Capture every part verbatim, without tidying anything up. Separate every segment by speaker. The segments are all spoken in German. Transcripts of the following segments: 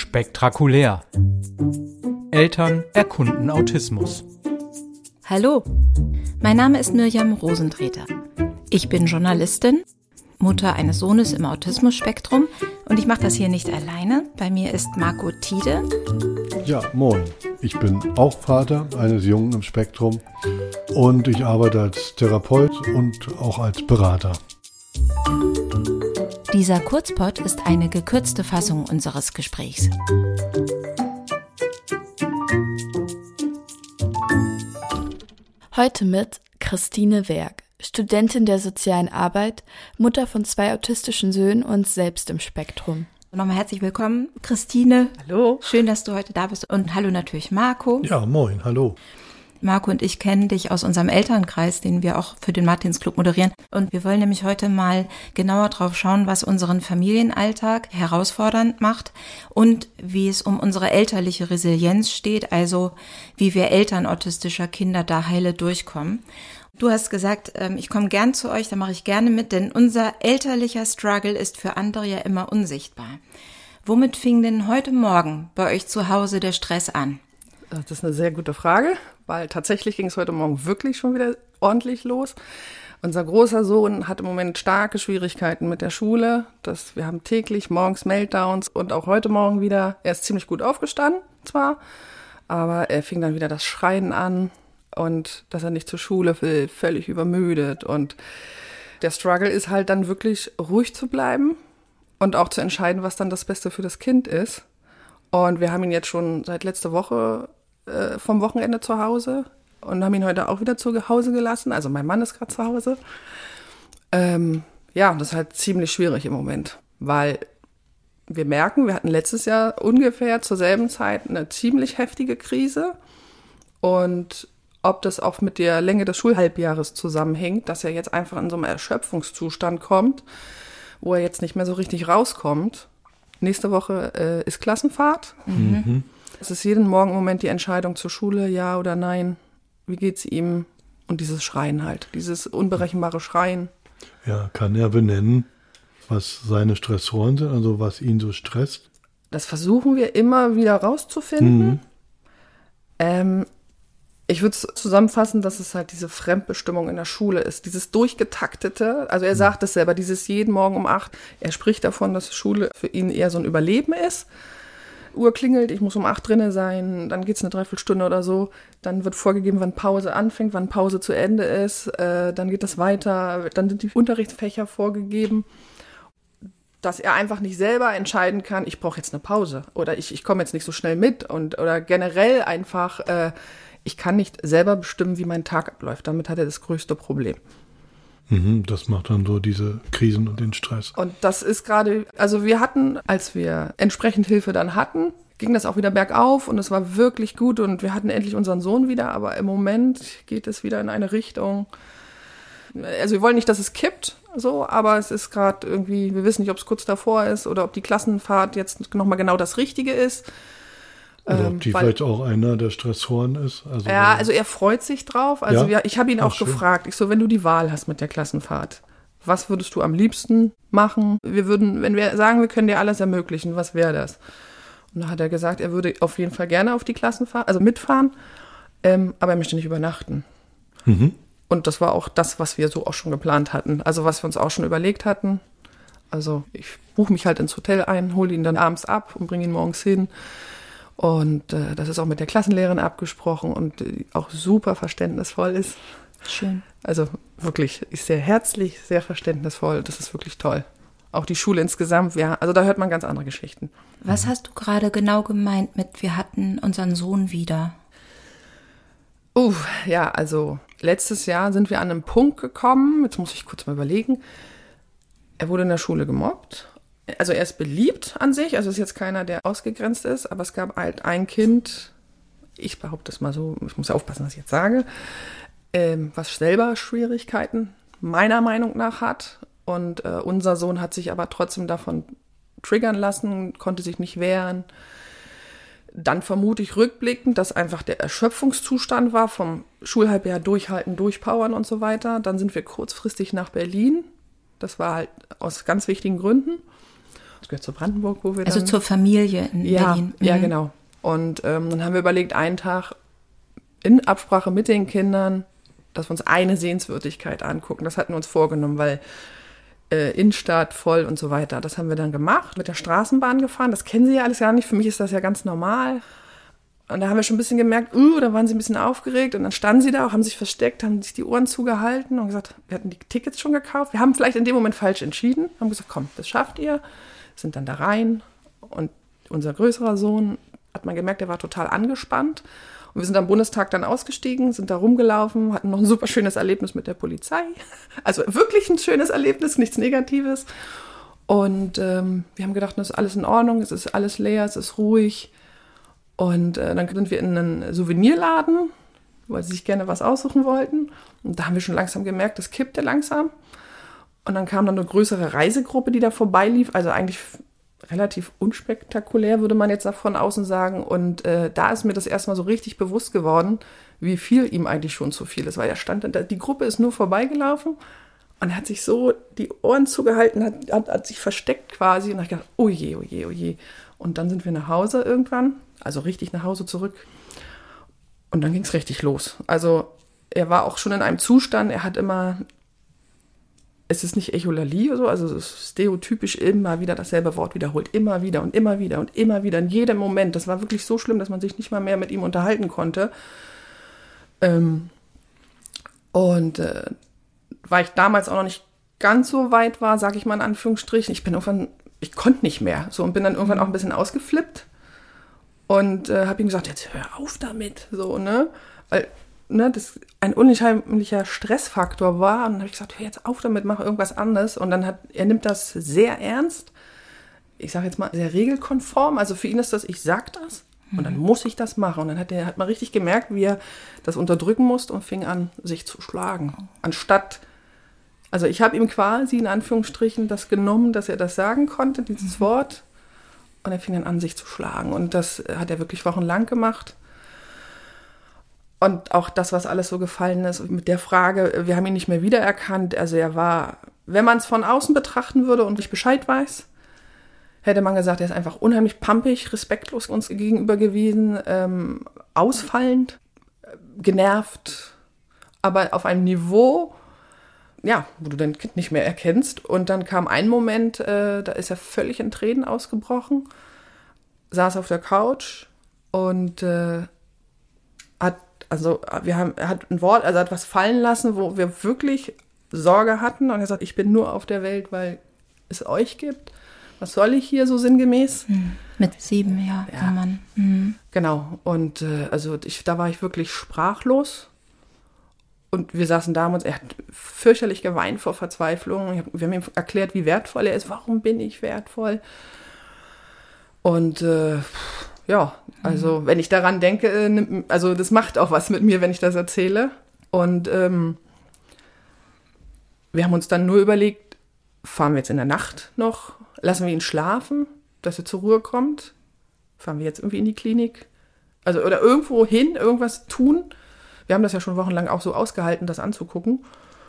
Speaker 1: Spektakulär. Eltern erkunden Autismus.
Speaker 2: Hallo, mein Name ist Mirjam Rosentreter. Ich bin Journalistin, Mutter eines Sohnes im Autismus-Spektrum und ich mache das hier nicht alleine. Bei mir ist Marco Tiede.
Speaker 3: Ja, moin. Ich bin auch Vater eines Jungen im Spektrum und ich arbeite als Therapeut und auch als Berater.
Speaker 2: Dieser Kurzpod ist eine gekürzte Fassung unseres Gesprächs.
Speaker 4: Heute mit Christine Werg, Studentin der sozialen Arbeit, Mutter von zwei autistischen Söhnen und selbst im Spektrum.
Speaker 2: Nochmal herzlich willkommen, Christine.
Speaker 5: Hallo.
Speaker 2: Schön, dass du heute da bist. Und hallo natürlich Marco.
Speaker 3: Ja, moin, hallo.
Speaker 2: Marco und ich kennen dich aus unserem Elternkreis, den wir auch für den Martinsclub moderieren. Und wir wollen nämlich heute mal genauer drauf schauen, was unseren Familienalltag herausfordernd macht und wie es um unsere elterliche Resilienz steht, also wie wir Eltern autistischer Kinder da heile durchkommen. Du hast gesagt, ich komme gern zu euch, da mache ich gerne mit, denn unser elterlicher Struggle ist für andere ja immer unsichtbar. Womit fing denn heute Morgen bei euch zu Hause der Stress an?
Speaker 5: Das ist eine sehr gute Frage, weil tatsächlich ging es heute Morgen wirklich schon wieder ordentlich los. Unser großer Sohn hat im Moment starke Schwierigkeiten mit der Schule. Das, wir haben täglich morgens Meltdowns und auch heute Morgen wieder. Er ist ziemlich gut aufgestanden zwar, aber er fing dann wieder das Schreien an und dass er nicht zur Schule will, völlig übermüdet. Und der Struggle ist halt dann wirklich ruhig zu bleiben und auch zu entscheiden, was dann das Beste für das Kind ist. Und wir haben ihn jetzt schon seit letzter Woche äh, vom Wochenende zu Hause und haben ihn heute auch wieder zu Hause gelassen. Also mein Mann ist gerade zu Hause. Ähm, ja, das ist halt ziemlich schwierig im Moment, weil wir merken, wir hatten letztes Jahr ungefähr zur selben Zeit eine ziemlich heftige Krise. Und ob das auch mit der Länge des Schulhalbjahres zusammenhängt, dass er jetzt einfach in so einem Erschöpfungszustand kommt, wo er jetzt nicht mehr so richtig rauskommt. Nächste Woche äh, ist Klassenfahrt. Mhm. Es ist jeden Morgen im Moment die Entscheidung zur Schule, ja oder nein. Wie geht's ihm? Und dieses Schreien halt, dieses unberechenbare Schreien.
Speaker 3: Ja, kann er benennen, was seine Stressoren sind, also was ihn so stresst?
Speaker 5: Das versuchen wir immer wieder rauszufinden. Mhm. Ähm, ich würde es zusammenfassen, dass es halt diese Fremdbestimmung in der Schule ist, dieses durchgetaktete, also er sagt es selber, dieses jeden Morgen um acht, er spricht davon, dass Schule für ihn eher so ein Überleben ist. Uhr klingelt, ich muss um acht drinne sein, dann geht's eine Dreiviertelstunde oder so, dann wird vorgegeben, wann Pause anfängt, wann Pause zu Ende ist, äh, dann geht das weiter, dann sind die Unterrichtsfächer vorgegeben, dass er einfach nicht selber entscheiden kann, ich brauche jetzt eine Pause oder ich, ich komme jetzt nicht so schnell mit und oder generell einfach, äh, ich kann nicht selber bestimmen, wie mein Tag abläuft. Damit hat er das größte Problem.
Speaker 3: Mhm, das macht dann so diese Krisen und den Stress.
Speaker 5: Und das ist gerade, also wir hatten, als wir entsprechend Hilfe dann hatten, ging das auch wieder bergauf und es war wirklich gut und wir hatten endlich unseren Sohn wieder, aber im Moment geht es wieder in eine Richtung, also wir wollen nicht, dass es kippt, so, aber es ist gerade irgendwie, wir wissen nicht, ob es kurz davor ist oder ob die Klassenfahrt jetzt nochmal genau das Richtige ist.
Speaker 3: Oder ob die Weil, vielleicht auch einer der Stressoren ist. Also
Speaker 5: ja, also er freut sich drauf. Also
Speaker 3: ja?
Speaker 5: wir, ich habe ihn auch Ach, gefragt. Ich so, wenn du die Wahl hast mit der Klassenfahrt, was würdest du am liebsten machen? Wir würden, wenn wir sagen, wir können dir alles ermöglichen, was wäre das? Und da hat er gesagt, er würde auf jeden Fall gerne auf die Klassenfahrt, also mitfahren, ähm, aber er möchte nicht übernachten. Mhm. Und das war auch das, was wir so auch schon geplant hatten. Also was wir uns auch schon überlegt hatten. Also ich buche mich halt ins Hotel ein, hole ihn dann abends ab und bringe ihn morgens hin. Und äh, das ist auch mit der Klassenlehrerin abgesprochen und äh, auch super verständnisvoll ist.
Speaker 2: Schön.
Speaker 5: Also wirklich, ist sehr herzlich, sehr verständnisvoll. Das ist wirklich toll. Auch die Schule insgesamt, ja, also da hört man ganz andere Geschichten.
Speaker 2: Was hast du gerade genau gemeint mit, wir hatten unseren Sohn wieder?
Speaker 5: Uh, ja, also letztes Jahr sind wir an einen Punkt gekommen, jetzt muss ich kurz mal überlegen, er wurde in der Schule gemobbt. Also er ist beliebt an sich, also ist jetzt keiner, der ausgegrenzt ist, aber es gab halt ein Kind, ich behaupte es mal so, ich muss aufpassen, was ich jetzt sage, ähm, was selber Schwierigkeiten meiner Meinung nach hat. Und äh, unser Sohn hat sich aber trotzdem davon triggern lassen, konnte sich nicht wehren. Dann vermute ich rückblickend, dass einfach der Erschöpfungszustand war vom Schulhalbjahr durchhalten, durchpowern und so weiter. Dann sind wir kurzfristig nach Berlin. Das war halt aus ganz wichtigen Gründen. gehört zu Brandenburg, wo wir
Speaker 2: Also
Speaker 5: dann...
Speaker 2: zur Familie in
Speaker 5: ja,
Speaker 2: Berlin.
Speaker 5: Ja,
Speaker 2: Mhm.
Speaker 5: genau. Und ähm, dann haben wir überlegt, einen Tag in Absprache mit den Kindern, dass wir uns eine Sehenswürdigkeit angucken. Das hatten wir uns vorgenommen, weil äh, Innenstadt voll und so weiter. Das haben wir dann gemacht, mit der Straßenbahn gefahren. Das kennen sie ja alles gar nicht. Für mich ist das ja ganz normal. Und da haben wir schon ein bisschen gemerkt, uh, da waren sie ein bisschen aufgeregt. Und dann standen sie da, auch, haben sich versteckt, haben sich die Ohren zugehalten und gesagt, wir hatten die Tickets schon gekauft. Wir haben vielleicht in dem Moment falsch entschieden. Haben gesagt, komm, das schafft ihr. Sind dann da rein. Und unser größerer Sohn, hat man gemerkt, der war total angespannt. Und wir sind am Bundestag dann ausgestiegen, sind da rumgelaufen, hatten noch ein super schönes Erlebnis mit der Polizei. Also wirklich ein schönes Erlebnis, nichts Negatives. Und ähm, wir haben gedacht, das ist alles in Ordnung, es ist alles leer, es ist ruhig. Und äh, dann sind wir in einen Souvenirladen, weil sie sich gerne was aussuchen wollten. Und da haben wir schon langsam gemerkt, das kippte langsam. Und dann kam dann eine größere Reisegruppe, die da vorbeilief. Also eigentlich relativ unspektakulär, würde man jetzt von außen sagen. Und äh, da ist mir das erstmal so richtig bewusst geworden, wie viel ihm eigentlich schon zu viel ist. Weil er stand, die Gruppe ist nur vorbeigelaufen und er hat sich so die Ohren zugehalten, hat, hat, hat sich versteckt quasi. Und da habe ich gedacht, oh je, oh je, oh je. Und dann sind wir nach Hause irgendwann, also richtig nach Hause zurück. Und dann ging es richtig los. Also er war auch schon in einem Zustand, er hat immer... Es ist nicht Echolalie oder so, also es ist stereotypisch immer wieder dasselbe Wort wiederholt, immer wieder und immer wieder und immer wieder, in jedem Moment. Das war wirklich so schlimm, dass man sich nicht mal mehr mit ihm unterhalten konnte. Ähm, und äh, weil ich damals auch noch nicht ganz so weit war, sage ich mal in Anführungsstrichen, ich bin irgendwann, ich konnte nicht mehr, so, und bin dann irgendwann auch ein bisschen ausgeflippt und äh, habe ihm gesagt, jetzt hör auf damit, so, ne, weil Ne, das ein unheimlicher Stressfaktor war. Und dann habe ich gesagt, hör jetzt auf damit, mach irgendwas anderes. Und dann hat, er nimmt das sehr ernst. Ich sage jetzt mal, sehr regelkonform. Also für ihn ist das, ich sag das und dann muss ich das machen. Und dann hat er hat man richtig gemerkt, wie er das unterdrücken musste und fing an, sich zu schlagen. Anstatt, also ich habe ihm quasi in Anführungsstrichen das genommen, dass er das sagen konnte, dieses mhm. Wort. Und er fing dann an, sich zu schlagen. Und das hat er wirklich wochenlang gemacht. Und auch das, was alles so gefallen ist, mit der Frage, wir haben ihn nicht mehr wiedererkannt. Also er war, wenn man es von außen betrachten würde und nicht Bescheid weiß, hätte man gesagt, er ist einfach unheimlich pampig, respektlos uns gegenüber gewesen, ähm, ausfallend, genervt, aber auf einem Niveau, ja, wo du dein Kind nicht mehr erkennst. Und dann kam ein Moment, äh, da ist er völlig in Tränen ausgebrochen, saß auf der Couch und äh, hat Also wir haben, er hat ein Wort, also er hat was fallen lassen, wo wir wirklich Sorge hatten. Und er sagt, ich bin nur auf der Welt, weil es euch gibt. Was soll ich hier so sinngemäß?
Speaker 2: Hm. Mit sieben, ja,
Speaker 5: ja.
Speaker 2: kann man. Hm.
Speaker 5: Genau. Und äh, also ich, da war ich wirklich sprachlos. Und wir saßen da und er hat fürchterlich geweint vor Verzweiflung. Hab, wir haben ihm erklärt, wie wertvoll er ist. Warum bin ich wertvoll? Und äh, ja, also wenn ich daran denke, also das macht auch was mit mir, wenn ich das erzähle. Und ähm, wir haben uns dann nur überlegt, fahren wir jetzt in der Nacht noch, lassen wir ihn schlafen, dass er zur Ruhe kommt, fahren wir jetzt irgendwie in die Klinik, also oder irgendwo hin, irgendwas tun. Wir haben das ja schon wochenlang auch so ausgehalten, das anzugucken.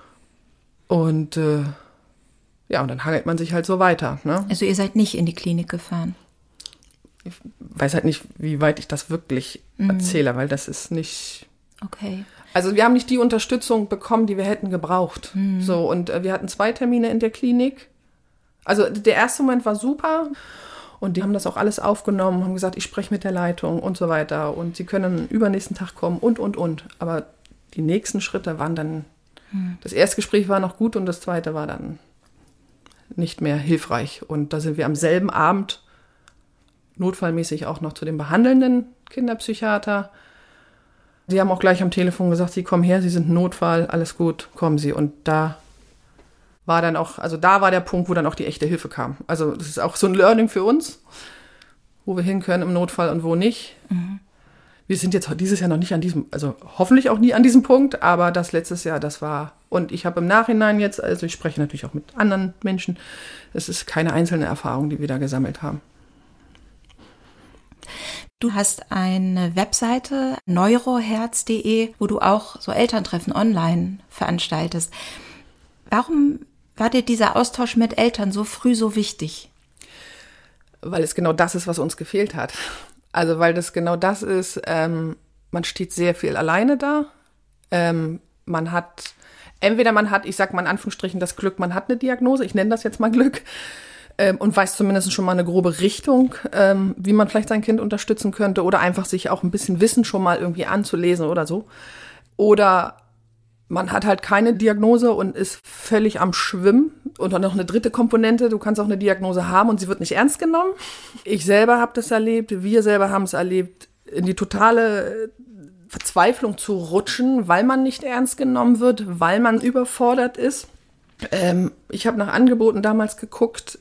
Speaker 5: Und äh, ja, und dann hangelt man sich halt so weiter. Ne?
Speaker 2: Also ihr seid nicht in die Klinik gefahren?
Speaker 5: Ich weiß halt nicht, wie weit ich das wirklich mhm. erzähle, weil das ist nicht...
Speaker 2: Okay.
Speaker 5: Also wir haben nicht die Unterstützung bekommen, die wir hätten gebraucht. Mhm. So, und äh, wir hatten zwei Termine in der Klinik. Also der erste Moment war super und die haben das auch alles aufgenommen, haben gesagt, ich spreche mit der Leitung und so weiter und sie können übernächsten Tag kommen und, und, und. Aber die nächsten Schritte waren dann... Mhm. Das erste Gespräch war noch gut und das zweite war dann nicht mehr hilfreich. Und da sind wir am selben Abend notfallmäßig auch noch zu dem behandelnden Kinderpsychiater. Sie haben auch gleich am Telefon gesagt, Sie kommen her, Sie sind ein Notfall, alles gut, kommen Sie. Und da war dann auch, also da war der Punkt, wo dann auch die echte Hilfe kam. Also das ist auch so ein Learning für uns, wo wir hin können im Notfall und wo nicht. Mhm. Wir sind jetzt dieses Jahr noch nicht an diesem, also hoffentlich auch nie an diesem Punkt, aber das letztes Jahr, das war, und ich habe im Nachhinein jetzt, also ich spreche natürlich auch mit anderen Menschen, es ist keine einzelne Erfahrung, die wir da gesammelt haben.
Speaker 2: Du hast eine Webseite, neuroherz punkt de, wo du auch so Elterntreffen online veranstaltest. Warum war dir dieser Austausch mit Eltern so früh so wichtig?
Speaker 5: weil es genau das ist, was uns gefehlt hat. Also weil das genau das ist, ähm, man steht sehr viel alleine da. Ähm, man hat, entweder man hat, ich sag mal in Anführungsstrichen, das Glück, man hat eine Diagnose, ich nenne das jetzt mal Glück, ähm, und weiß zumindest schon mal eine grobe Richtung, ähm, wie man vielleicht sein Kind unterstützen könnte oder einfach sich auch ein bisschen Wissen schon mal irgendwie anzulesen oder so. Oder man hat halt keine Diagnose und ist völlig am Schwimmen. Und dann noch eine dritte Komponente, du kannst auch eine Diagnose haben und sie wird nicht ernst genommen. Ich selber habe das erlebt, wir selber haben es erlebt, in die totale Verzweiflung zu rutschen, weil man nicht ernst genommen wird, weil man überfordert ist. Ähm, ich habe nach Angeboten damals geguckt,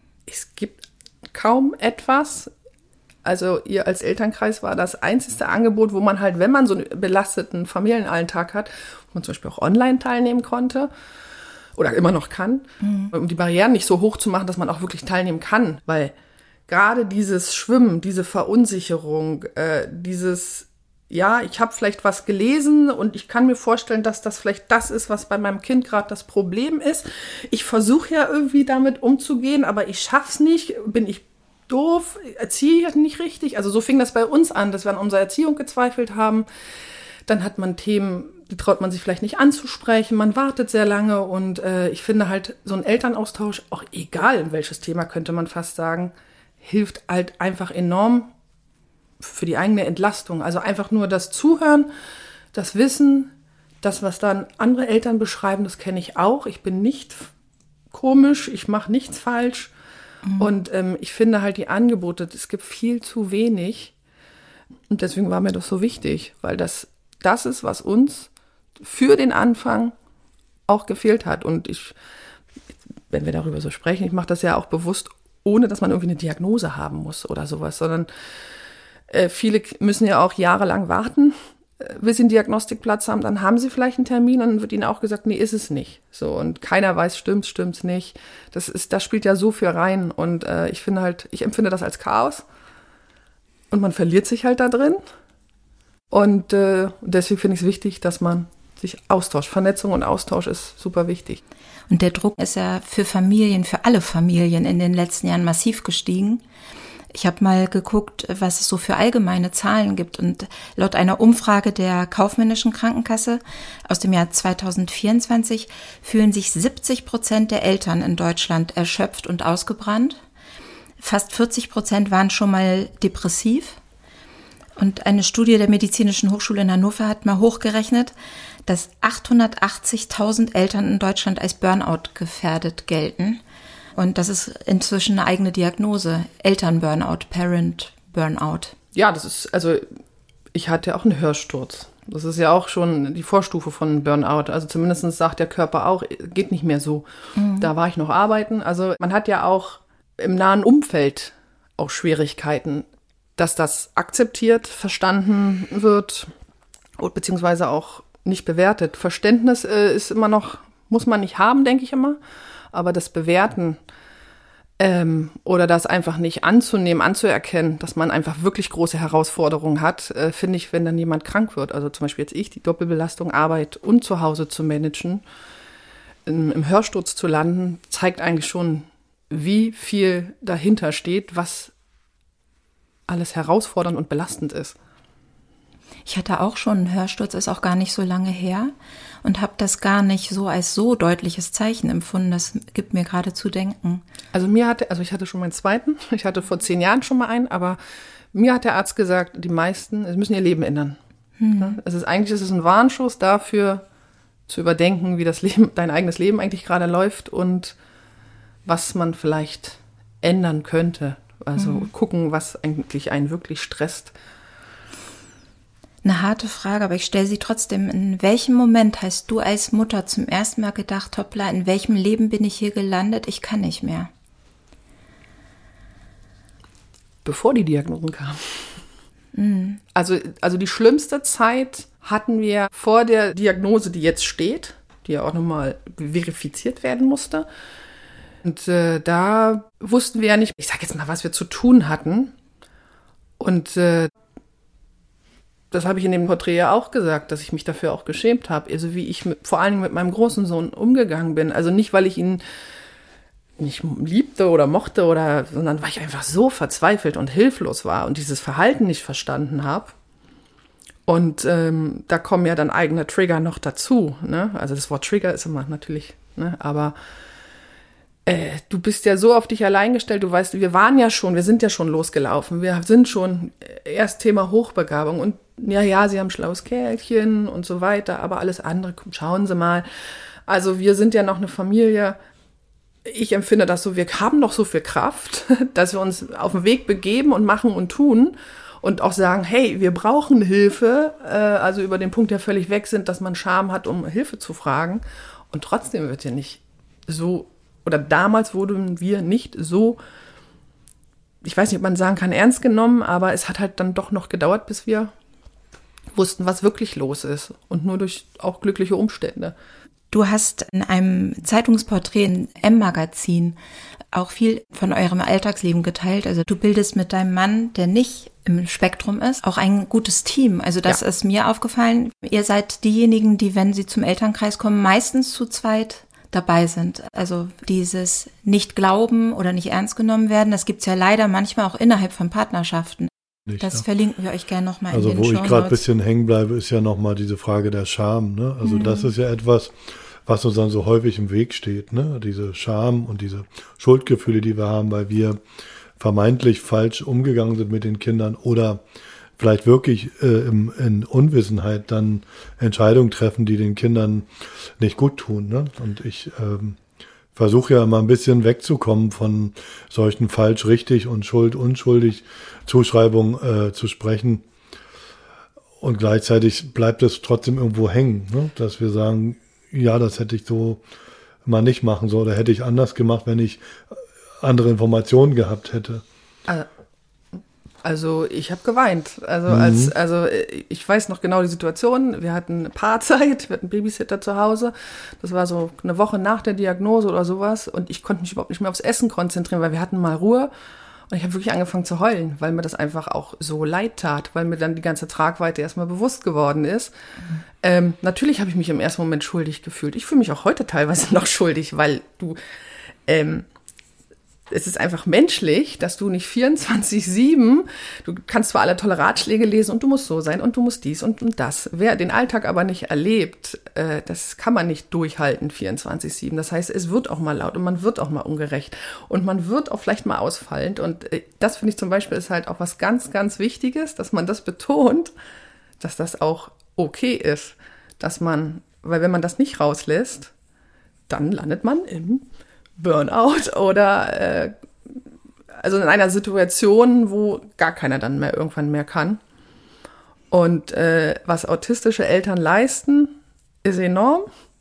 Speaker 5: es gibt kaum etwas. Also ihr als Elternkreis war das einzigste Angebot, wo man halt, wenn man so einen belasteten Familienalltag hat, wo man zum Beispiel auch online teilnehmen konnte oder immer noch kann, mhm. um die Barrieren nicht so hoch zu machen, dass man auch wirklich teilnehmen kann. Weil gerade dieses Schwimmen, diese Verunsicherung, äh, dieses, ja, ich habe vielleicht was gelesen und ich kann mir vorstellen, dass das vielleicht das ist, was bei meinem Kind gerade das Problem ist. Ich versuche ja irgendwie damit umzugehen, aber ich schaff's nicht, bin ich doof, erziehe ich nicht richtig. Also so fing das bei uns an, dass wir an unserer Erziehung gezweifelt haben. Dann hat man Themen, die traut man sich vielleicht nicht anzusprechen, man wartet sehr lange und äh, ich finde halt so ein Elternaustausch, auch egal in welches Thema, könnte man fast sagen, hilft halt einfach enorm für die eigene Entlastung. Also einfach nur das Zuhören, das Wissen, das, was dann andere Eltern beschreiben, das kenne ich auch. Ich bin nicht komisch, ich mache nichts falsch. Mhm. Und ähm, ich finde halt die Angebote, es gibt viel zu wenig. Und deswegen war mir das so wichtig, weil das das ist, was uns für den Anfang auch gefehlt hat. Und ich, wenn wir darüber so sprechen, ich mache das ja auch bewusst, ohne dass man irgendwie eine Diagnose haben muss oder sowas, sondern äh, viele müssen ja auch jahrelang warten, äh, bis sie einen Diagnostikplatz haben. Dann haben sie vielleicht einen Termin und dann wird ihnen auch gesagt, nee, ist es nicht. So, und keiner weiß, stimmt's, stimmt's nicht. Das ist, das spielt ja so viel rein. Und äh, ich finde halt, ich empfinde das als Chaos. Und man verliert sich halt da drin. Und äh, deswegen finde ich es wichtig, dass man sich austauscht. Vernetzung und Austausch ist super wichtig.
Speaker 2: Und der Druck ist ja für Familien, für alle Familien in den letzten Jahren massiv gestiegen. Ich habe mal geguckt, was es so für allgemeine Zahlen gibt. Und laut einer Umfrage der Kaufmännischen Krankenkasse aus dem Jahr zweitausendvierundzwanzig fühlen sich siebzig Prozent der Eltern in Deutschland erschöpft und ausgebrannt. Fast vierzig Prozent waren schon mal depressiv. Und eine Studie der Medizinischen Hochschule in Hannover hat mal hochgerechnet, dass achthundertachtzigtausend Eltern in Deutschland als Burnout gefährdet gelten. Und das ist inzwischen eine eigene Diagnose. Eltern-Burnout, Parent-Burnout.
Speaker 5: Ja, das ist, also ich hatte auch einen Hörsturz. Das ist ja auch schon die Vorstufe von Burnout. Also zumindest sagt der Körper auch, geht nicht mehr so. Mhm. Da war ich noch arbeiten. Also man hat ja auch im nahen Umfeld auch Schwierigkeiten, dass das akzeptiert, verstanden wird, beziehungsweise auch nicht bewertet. Verständnis äh, ist immer noch, muss man nicht haben, denke ich immer. Aber das Bewerten ähm, oder das einfach nicht anzunehmen, anzuerkennen, dass man einfach wirklich große Herausforderungen hat, äh, finde ich, wenn dann jemand krank wird. Also zum Beispiel jetzt ich, die Doppelbelastung, Arbeit und zu Hause zu managen, im, im Hörsturz zu landen, zeigt eigentlich schon, wie viel dahinter steht, was alles herausfordernd und belastend ist.
Speaker 2: Ich hatte auch schon einen Hörsturz, ist auch gar nicht so lange her und habe das gar nicht so als so deutliches Zeichen empfunden. Das gibt mir gerade zu denken.
Speaker 5: Also mir hatte, also ich hatte schon meinen zweiten, ich hatte vor zehn Jahren schon mal einen, aber mir hat der Arzt gesagt, die meisten, sie müssen ihr Leben ändern. Hm. Es ist eigentlich, es ist ein Warnschuss dafür, zu überdenken, wie das Leben, dein eigenes Leben eigentlich gerade läuft und was man vielleicht ändern könnte. Also mhm. gucken, was eigentlich einen wirklich stresst.
Speaker 2: Eine harte Frage, aber ich stelle sie trotzdem. In welchem Moment hast du als Mutter zum ersten Mal gedacht, hoppla, in welchem Leben bin ich hier gelandet? Ich kann nicht mehr.
Speaker 5: Bevor die Diagnosen kamen.
Speaker 2: Mhm.
Speaker 5: Also, also die schlimmste Zeit hatten wir vor der Diagnose, die jetzt steht, die ja auch nochmal verifiziert werden musste. Und äh, da wussten wir ja nicht, ich sag jetzt mal, was wir zu tun hatten. Und äh, das habe ich in dem Porträt ja auch gesagt, dass ich mich dafür auch geschämt habe. Also wie ich mit, vor allen Dingen mit meinem großen Sohn umgegangen bin. Also nicht, weil ich ihn nicht liebte oder mochte, oder, sondern weil ich einfach so verzweifelt und hilflos war und dieses Verhalten nicht verstanden habe. Und ähm, da kommen ja dann eigene Trigger noch dazu. Ne? Also das Wort Trigger ist immer natürlich, ne? aber äh, du bist ja so auf dich allein gestellt. Du weißt, wir waren ja schon, wir sind ja schon losgelaufen. Wir sind schon erst Thema Hochbegabung und ja, ja, sie haben ein schlaues Kerlchen und so weiter, aber alles andere, schauen Sie mal. Also wir sind ja noch eine Familie. Ich empfinde das so, wir haben noch so viel Kraft, dass wir uns auf den Weg begeben und machen und tun und auch sagen, hey, wir brauchen Hilfe, äh, also über den Punkt ja völlig weg sind, dass man Scham hat, um Hilfe zu fragen. Und trotzdem wird ja nicht so, oder damals wurden wir nicht so, ich weiß nicht, ob man sagen kann, ernst genommen, aber es hat halt dann doch noch gedauert, bis wir wussten, was wirklich los ist und nur durch auch glückliche Umstände.
Speaker 2: Du hast in einem Zeitungsporträt in M-Magazin auch viel von eurem Alltagsleben geteilt. Also du bildest mit deinem Mann, der nicht im Spektrum ist, auch ein gutes Team. Also das ja. ist mir aufgefallen. Ihr seid diejenigen, die, wenn sie zum Elternkreis kommen, meistens zu zweit dabei sind. Also dieses Nicht-Glauben oder nicht ernst genommen werden, das gibt's ja leider manchmal auch innerhalb von Partnerschaften.
Speaker 3: Nicht,
Speaker 2: das
Speaker 3: ja.
Speaker 2: verlinken wir euch gerne nochmal
Speaker 3: also
Speaker 2: in den
Speaker 3: wo
Speaker 2: Shownotes.
Speaker 3: ich gerade ein bisschen hängen bleibe, ist ja nochmal diese Frage der Scham. Ne? Also mhm. das ist ja etwas, was uns dann so häufig im Weg steht. Ne? Diese Scham und diese Schuldgefühle, die wir haben, weil wir vermeintlich falsch umgegangen sind mit den Kindern oder vielleicht wirklich äh, im, in Unwissenheit dann Entscheidungen treffen, die den Kindern nicht gut tun. Ne? Und ich ähm, versuche ja immer ein bisschen wegzukommen von solchen falsch, richtig und schuld, unschuldig Zuschreibungen äh, zu sprechen. Und gleichzeitig bleibt es trotzdem irgendwo hängen, ne? Dass wir sagen, ja, das hätte ich so mal nicht machen sollen oder hätte ich anders gemacht, wenn ich andere Informationen gehabt hätte.
Speaker 5: Also ich habe geweint. Also
Speaker 3: mhm.
Speaker 5: als also ich weiß noch genau die Situation. Wir hatten Paarzeit, wir hatten Babysitter zu Hause. Das war so eine Woche nach der Diagnose oder sowas. Und ich konnte mich überhaupt nicht mehr aufs Essen konzentrieren, weil wir hatten mal Ruhe. Und ich habe wirklich angefangen zu heulen, weil mir das einfach auch so leid tat, weil mir dann die ganze Tragweite erstmal bewusst geworden ist. Mhm. Ähm, natürlich habe ich mich im ersten Moment schuldig gefühlt. Ich fühle mich auch heute teilweise noch schuldig, weil du, ähm, es ist einfach menschlich, dass du nicht vierundzwanzig sieben, du kannst zwar alle tolle Ratschläge lesen und du musst so sein und du musst dies und, und das. Wer den Alltag aber nicht erlebt, äh, das kann man nicht durchhalten vierundzwanzig sieben. Das heißt, es wird auch mal laut und man wird auch mal ungerecht und man wird auch vielleicht mal ausfallend. Und äh, das finde ich zum Beispiel ist halt auch was ganz, ganz Wichtiges, dass man das betont, dass das auch okay ist, dass man, weil wenn man das nicht rauslässt, dann landet man im Burnout oder äh, also in einer Situation, wo gar keiner dann mehr irgendwann mehr kann. Und äh, was autistische Eltern leisten, ist enorm.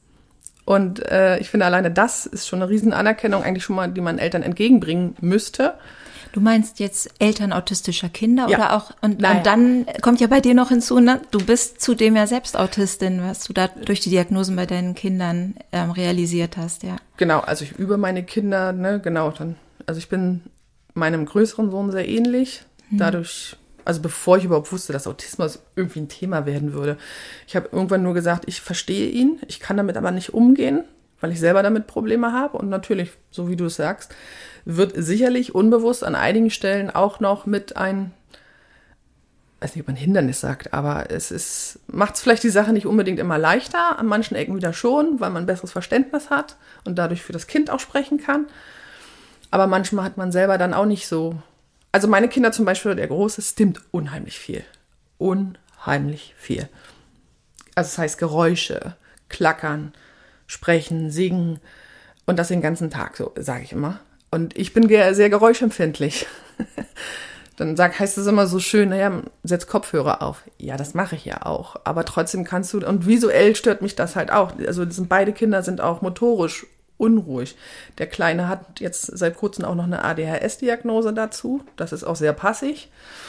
Speaker 5: Und äh, ich finde, alleine das ist schon eine riesen Anerkennung, eigentlich schon mal, die man Eltern entgegenbringen müsste.
Speaker 2: Du meinst jetzt Eltern autistischer Kinder
Speaker 5: ja.
Speaker 2: oder auch, und,
Speaker 5: naja.
Speaker 2: und dann kommt ja bei dir noch hinzu, ne? Du bist zudem ja selbst Autistin, was du da durch die Diagnosen bei deinen Kindern ähm, realisiert hast, ja.
Speaker 5: Genau, also ich übe meine Kinder, ne, genau, dann, also ich bin meinem größeren Sohn sehr ähnlich, mhm. dadurch, also bevor ich überhaupt wusste, dass Autismus irgendwie ein Thema werden würde. Ich habe irgendwann nur gesagt, ich verstehe ihn, ich kann damit aber nicht umgehen, weil ich selber damit Probleme habe und natürlich, so wie du es sagst, wird sicherlich unbewusst an einigen Stellen auch noch mit ein, weiß nicht, ob man Hindernis sagt, aber es ist, macht es vielleicht die Sache nicht unbedingt immer leichter, an manchen Ecken wieder schon, weil man ein besseres Verständnis hat und dadurch für das Kind auch sprechen kann. Aber manchmal hat man selber dann auch nicht so, also meine Kinder zum Beispiel, der Große, stimmt unheimlich viel. Unheimlich viel. Also das heißt Geräusche, Klackern, Sprechen, Singen und das den ganzen Tag, so sage ich immer. Und ich bin sehr geräuschempfindlich. Dann sag, heißt es immer so schön, naja, setz Kopfhörer auf. Ja, das mache ich ja auch. Aber trotzdem kannst du, und visuell stört mich das halt auch. Also das sind, beide Kinder sind auch motorisch unruhig. Der Kleine hat jetzt seit kurzem auch noch eine A D H S-Diagnose dazu. Das ist auch sehr passig.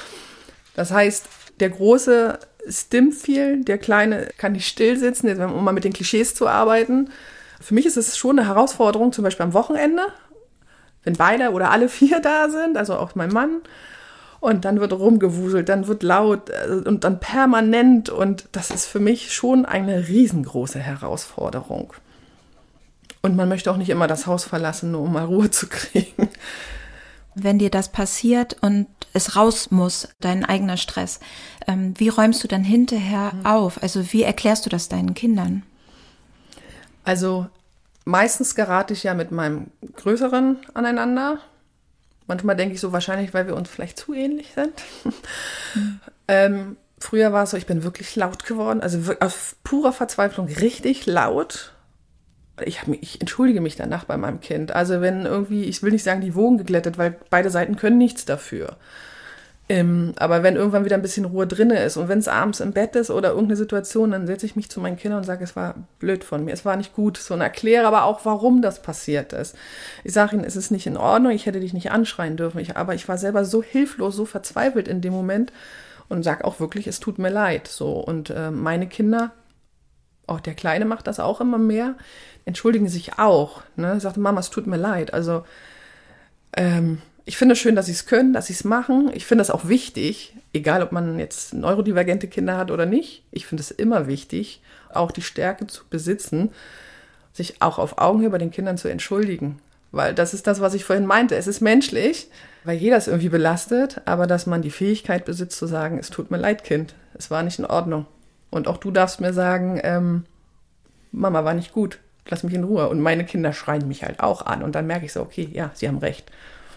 Speaker 5: Das heißt, der Große stimmt viel, der Kleine kann nicht still sitzen, um mal mit den Klischees zu arbeiten. Für mich ist es schon eine Herausforderung, zum Beispiel am Wochenende, wenn beide oder alle vier da sind, also auch mein Mann, und dann wird rumgewuselt, dann wird laut und dann permanent und das ist für mich schon eine riesengroße Herausforderung. Und man möchte auch nicht immer das Haus verlassen, nur um mal Ruhe zu kriegen.
Speaker 2: Wenn dir das passiert und es raus muss, dein eigener Stress, ähm, wie räumst du dann hinterher mhm. auf? Also wie erklärst du das deinen Kindern?
Speaker 5: Also meistens gerate ich ja mit meinem Größeren aneinander. Manchmal denke ich so, wahrscheinlich, weil wir uns vielleicht zu ähnlich sind. Mhm. ähm, früher war es so, ich bin wirklich laut geworden, also aus purer Verzweiflung richtig laut. Ich, hab mich, ich entschuldige mich danach bei meinem Kind. Also wenn irgendwie, ich will nicht sagen, die Wogen geglättet, weil beide Seiten können nichts dafür. Ähm, aber wenn irgendwann wieder ein bisschen Ruhe drin ist und wenn es abends im Bett ist oder irgendeine Situation, dann setze ich mich zu meinen Kindern und sage, es war blöd von mir, es war nicht gut. So, und erkläre aber auch, warum das passiert ist. Ich sage ihnen, es ist nicht in Ordnung, ich hätte dich nicht anschreien dürfen. Ich, aber ich war selber so hilflos, so verzweifelt in dem Moment und sage auch wirklich, es tut mir leid. So, und äh, meine Kinder, auch der Kleine macht das auch immer mehr, entschuldigen sich auch. Ne? Sagt, Mama, es tut mir leid. Also ähm, ich finde es schön, dass sie es können, dass sie es machen. Ich finde es auch wichtig, egal ob man jetzt neurodivergente Kinder hat oder nicht. Ich finde es immer wichtig, auch die Stärke zu besitzen, sich auch auf Augenhöhe bei den Kindern zu entschuldigen. Weil das ist das, was ich vorhin meinte. Es ist menschlich, weil jeder es irgendwie belastet, aber dass man die Fähigkeit besitzt zu sagen, es tut mir leid, Kind, es war nicht in Ordnung. Und auch du darfst mir sagen, ähm, Mama war nicht gut, lass mich in Ruhe. Und meine Kinder schreien mich halt auch an. Und dann merke ich so, okay, ja, sie haben recht.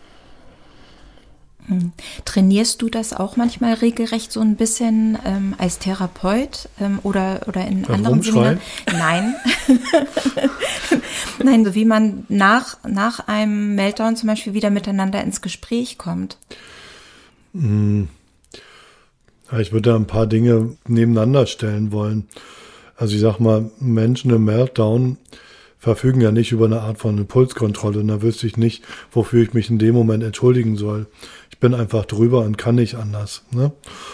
Speaker 2: Trainierst du das auch manchmal regelrecht so ein bisschen ähm, als Therapeut ähm, oder, oder in
Speaker 3: Beim
Speaker 2: anderen Seminaren? Nein. Nein, so wie man nach, nach einem Meltdown zum Beispiel wieder miteinander ins Gespräch kommt.
Speaker 3: Hm. Ja, ich würde da ein paar Dinge nebeneinander stellen wollen. Also ich sag mal, Menschen im Meltdown verfügen ja nicht über eine Art von Impulskontrolle. Und da wüsste ich nicht, wofür ich mich in dem Moment entschuldigen soll. Ich bin einfach drüber und kann nicht anders. Ne?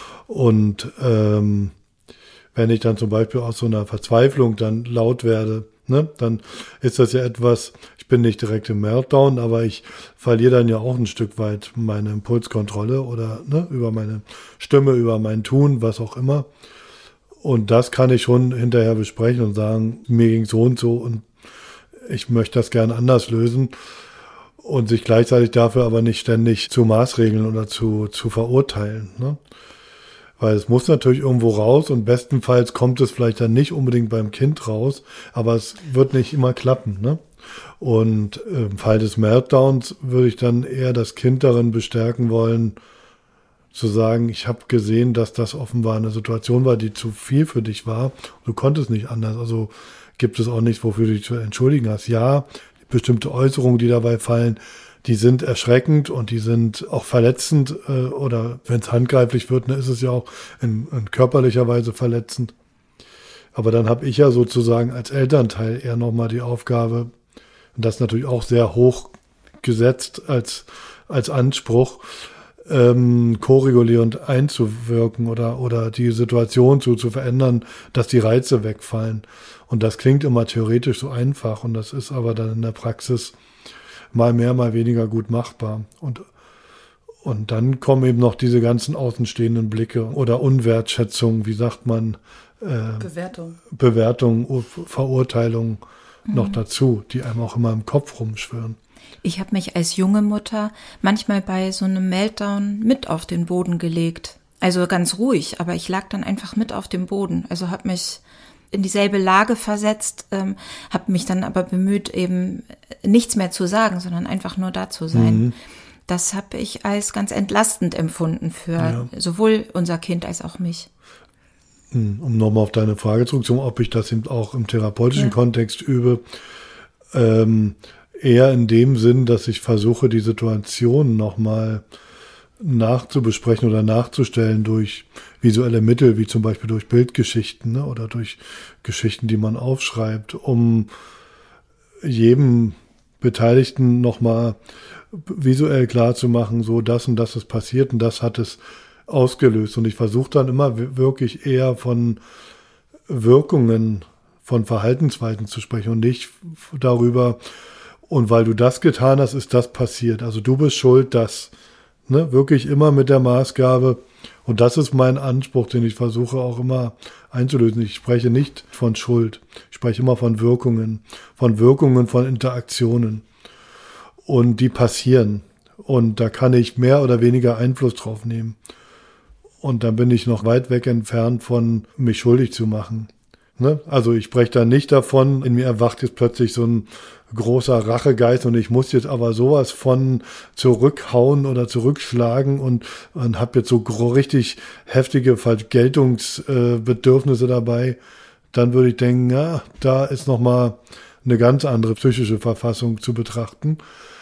Speaker 3: Und ähm, wenn ich dann zum Beispiel aus so einer Verzweiflung dann laut werde, ne, dann ist das ja etwas, ich bin nicht direkt im Meltdown, aber ich verliere dann ja auch ein Stück weit meine Impulskontrolle oder ne, über meine Stimme, über mein Tun, was auch immer. Und das kann ich schon hinterher besprechen und sagen, mir ging so und so und ich möchte das gerne anders lösen. Und sich gleichzeitig dafür aber nicht ständig zu maßregeln oder zu, zu verurteilen. Ne? Weil es muss natürlich irgendwo raus und bestenfalls kommt es vielleicht dann nicht unbedingt beim Kind raus, aber es wird nicht immer klappen. Ne? Und im Fall des Meltdowns würde ich dann eher das Kind darin bestärken wollen, zu sagen, ich habe gesehen, dass das offenbar eine Situation war, die zu viel für dich war. Du konntest nicht anders. Also gibt es auch nichts, wofür du dich zu entschuldigen hast. Ja, bestimmte Äußerungen, die dabei fallen, die sind erschreckend und die sind auch verletzend äh, oder wenn es handgreiflich wird, dann ist es ja auch in, in körperlicher Weise verletzend. Aber dann habe ich ja sozusagen als Elternteil eher nochmal die Aufgabe, und das natürlich auch sehr hoch gesetzt als, als Anspruch, ähm, koregulierend einzuwirken oder, oder die Situation so zu verändern, dass die Reize wegfallen. Und das klingt immer theoretisch so einfach und das ist aber dann in der Praxis mal mehr, mal weniger gut machbar. Und, und dann kommen eben noch diese ganzen außenstehenden Blicke oder Unwertschätzung, wie sagt man? Äh,
Speaker 5: Bewertung.
Speaker 3: Bewertung, Verurteilung mhm. noch dazu, die einem auch immer im Kopf rumschwirren.
Speaker 2: Ich habe mich als junge Mutter manchmal bei so einem Meltdown mit auf den Boden gelegt. Also ganz ruhig, aber ich lag dann einfach mit auf dem Boden. Also habe mich in dieselbe Lage versetzt, ähm, habe mich dann aber bemüht, eben nichts mehr zu sagen, sondern einfach nur da zu sein. Mhm. Das habe ich als ganz entlastend empfunden für ja. sowohl unser Kind als auch mich.
Speaker 3: Um nochmal auf deine Frage zurückzukommen, ob ich das eben auch im therapeutischen ja. Kontext übe, ähm, eher in dem Sinn, dass ich versuche, die Situation nochmal nachzubesprechen oder nachzustellen durch visuelle Mittel, wie zum Beispiel durch Bildgeschichten, ne, oder durch Geschichten, die man aufschreibt, um jedem Beteiligten nochmal visuell klar zu machen, so das und das ist passiert und das hat es ausgelöst. Und ich versuche dann immer wirklich eher von Wirkungen, von Verhaltensweisen zu sprechen und nicht darüber, und weil du das getan hast, ist das passiert. Also du bist schuld, dass Ne? Wirklich immer mit der Maßgabe, und das ist mein Anspruch, den ich versuche auch immer einzulösen. Ich spreche nicht von Schuld, ich spreche immer von Wirkungen, von Wirkungen, von Interaktionen. Und die passieren. Und da kann ich mehr oder weniger Einfluss drauf nehmen. Und dann bin ich noch weit weg entfernt von, mich schuldig zu machen. Ne? Also ich spreche da nicht davon, in mir erwacht jetzt plötzlich so ein großer Rachegeist und ich muss jetzt aber sowas von zurückhauen oder zurückschlagen und, und habe jetzt so richtig heftige Vergeltungsbedürfnisse dabei. Dann würde ich denken, ja, da ist nochmal eine ganz andere psychische Verfassung zu betrachten.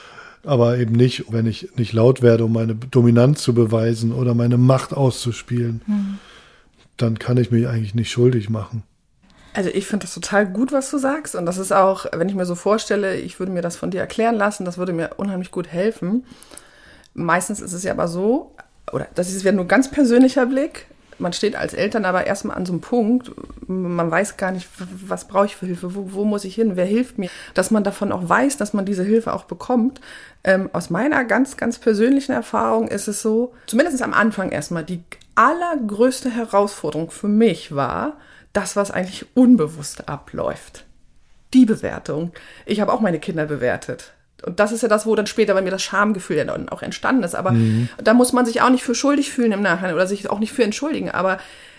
Speaker 3: Aber eben nicht, wenn ich nicht laut werde, um meine Dominanz zu beweisen oder meine Macht auszuspielen. Mhm. Dann kann ich mich eigentlich nicht schuldig machen.
Speaker 5: Also ich finde das total gut, was du sagst. Und das ist auch, wenn ich mir so vorstelle, ich würde mir das von dir erklären lassen, das würde mir unheimlich gut helfen. Meistens ist es ja aber so, oder das ist ja nur ein ganz persönlicher Blick, man steht als Eltern aber erstmal an so einem Punkt, man weiß gar nicht, was brauche ich für Hilfe, wo, wo muss ich hin, wer hilft mir, dass man davon auch weiß, dass man diese Hilfe auch bekommt. Ähm, aus meiner ganz, ganz persönlichen Erfahrung ist es so, zumindest am Anfang erstmal, die allergrößte Herausforderung für mich war, das, was eigentlich unbewusst abläuft. Die Bewertung. Ich habe auch meine Kinder bewertet. Und das ist ja das, wo dann später bei mir das Schamgefühl ja dann auch entstanden ist. Aber mhm. da muss man sich auch nicht für schuldig fühlen im Nachhinein oder sich auch nicht für entschuldigen. Aber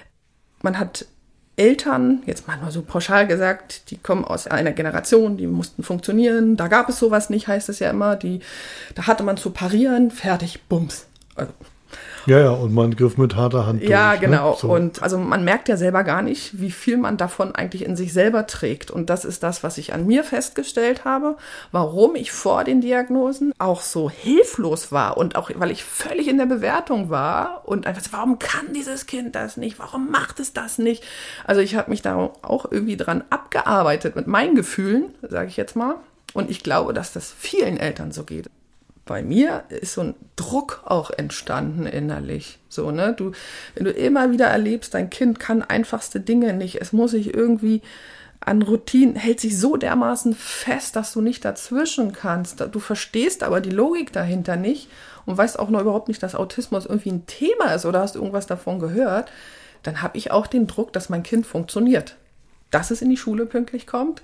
Speaker 5: man hat Eltern, jetzt mal nur so pauschal gesagt, die kommen aus einer Generation, die mussten funktionieren. Da gab es sowas nicht, heißt es ja immer. Die, da hatte man zu parieren, fertig, bums. Also,
Speaker 3: ja, ja, und man griff mit harter Hand durch.
Speaker 5: Ja, genau.
Speaker 3: Ne? So.
Speaker 5: Und also man merkt ja selber gar nicht, wie viel man davon eigentlich in sich selber trägt. Und das ist das, was ich an mir festgestellt habe, warum ich vor den Diagnosen auch so hilflos war und auch, weil ich völlig in der Bewertung war und einfach, warum kann dieses Kind das nicht? Warum macht es das nicht? Also ich habe mich da auch irgendwie dran abgearbeitet mit meinen Gefühlen, sage ich jetzt mal. Und ich glaube, dass das vielen Eltern so geht. Bei mir ist so ein Druck auch entstanden innerlich. So, ne? Du, wenn du immer wieder erlebst, dein Kind kann einfachste Dinge nicht. Es muss sich irgendwie an Routinen, hält sich so dermaßen fest, dass du nicht dazwischen kannst. Du verstehst aber die Logik dahinter nicht und weißt auch noch überhaupt nicht, dass Autismus irgendwie ein Thema ist oder hast irgendwas davon gehört. Dann habe ich auch den Druck, dass mein Kind funktioniert. Dass es in die Schule pünktlich kommt.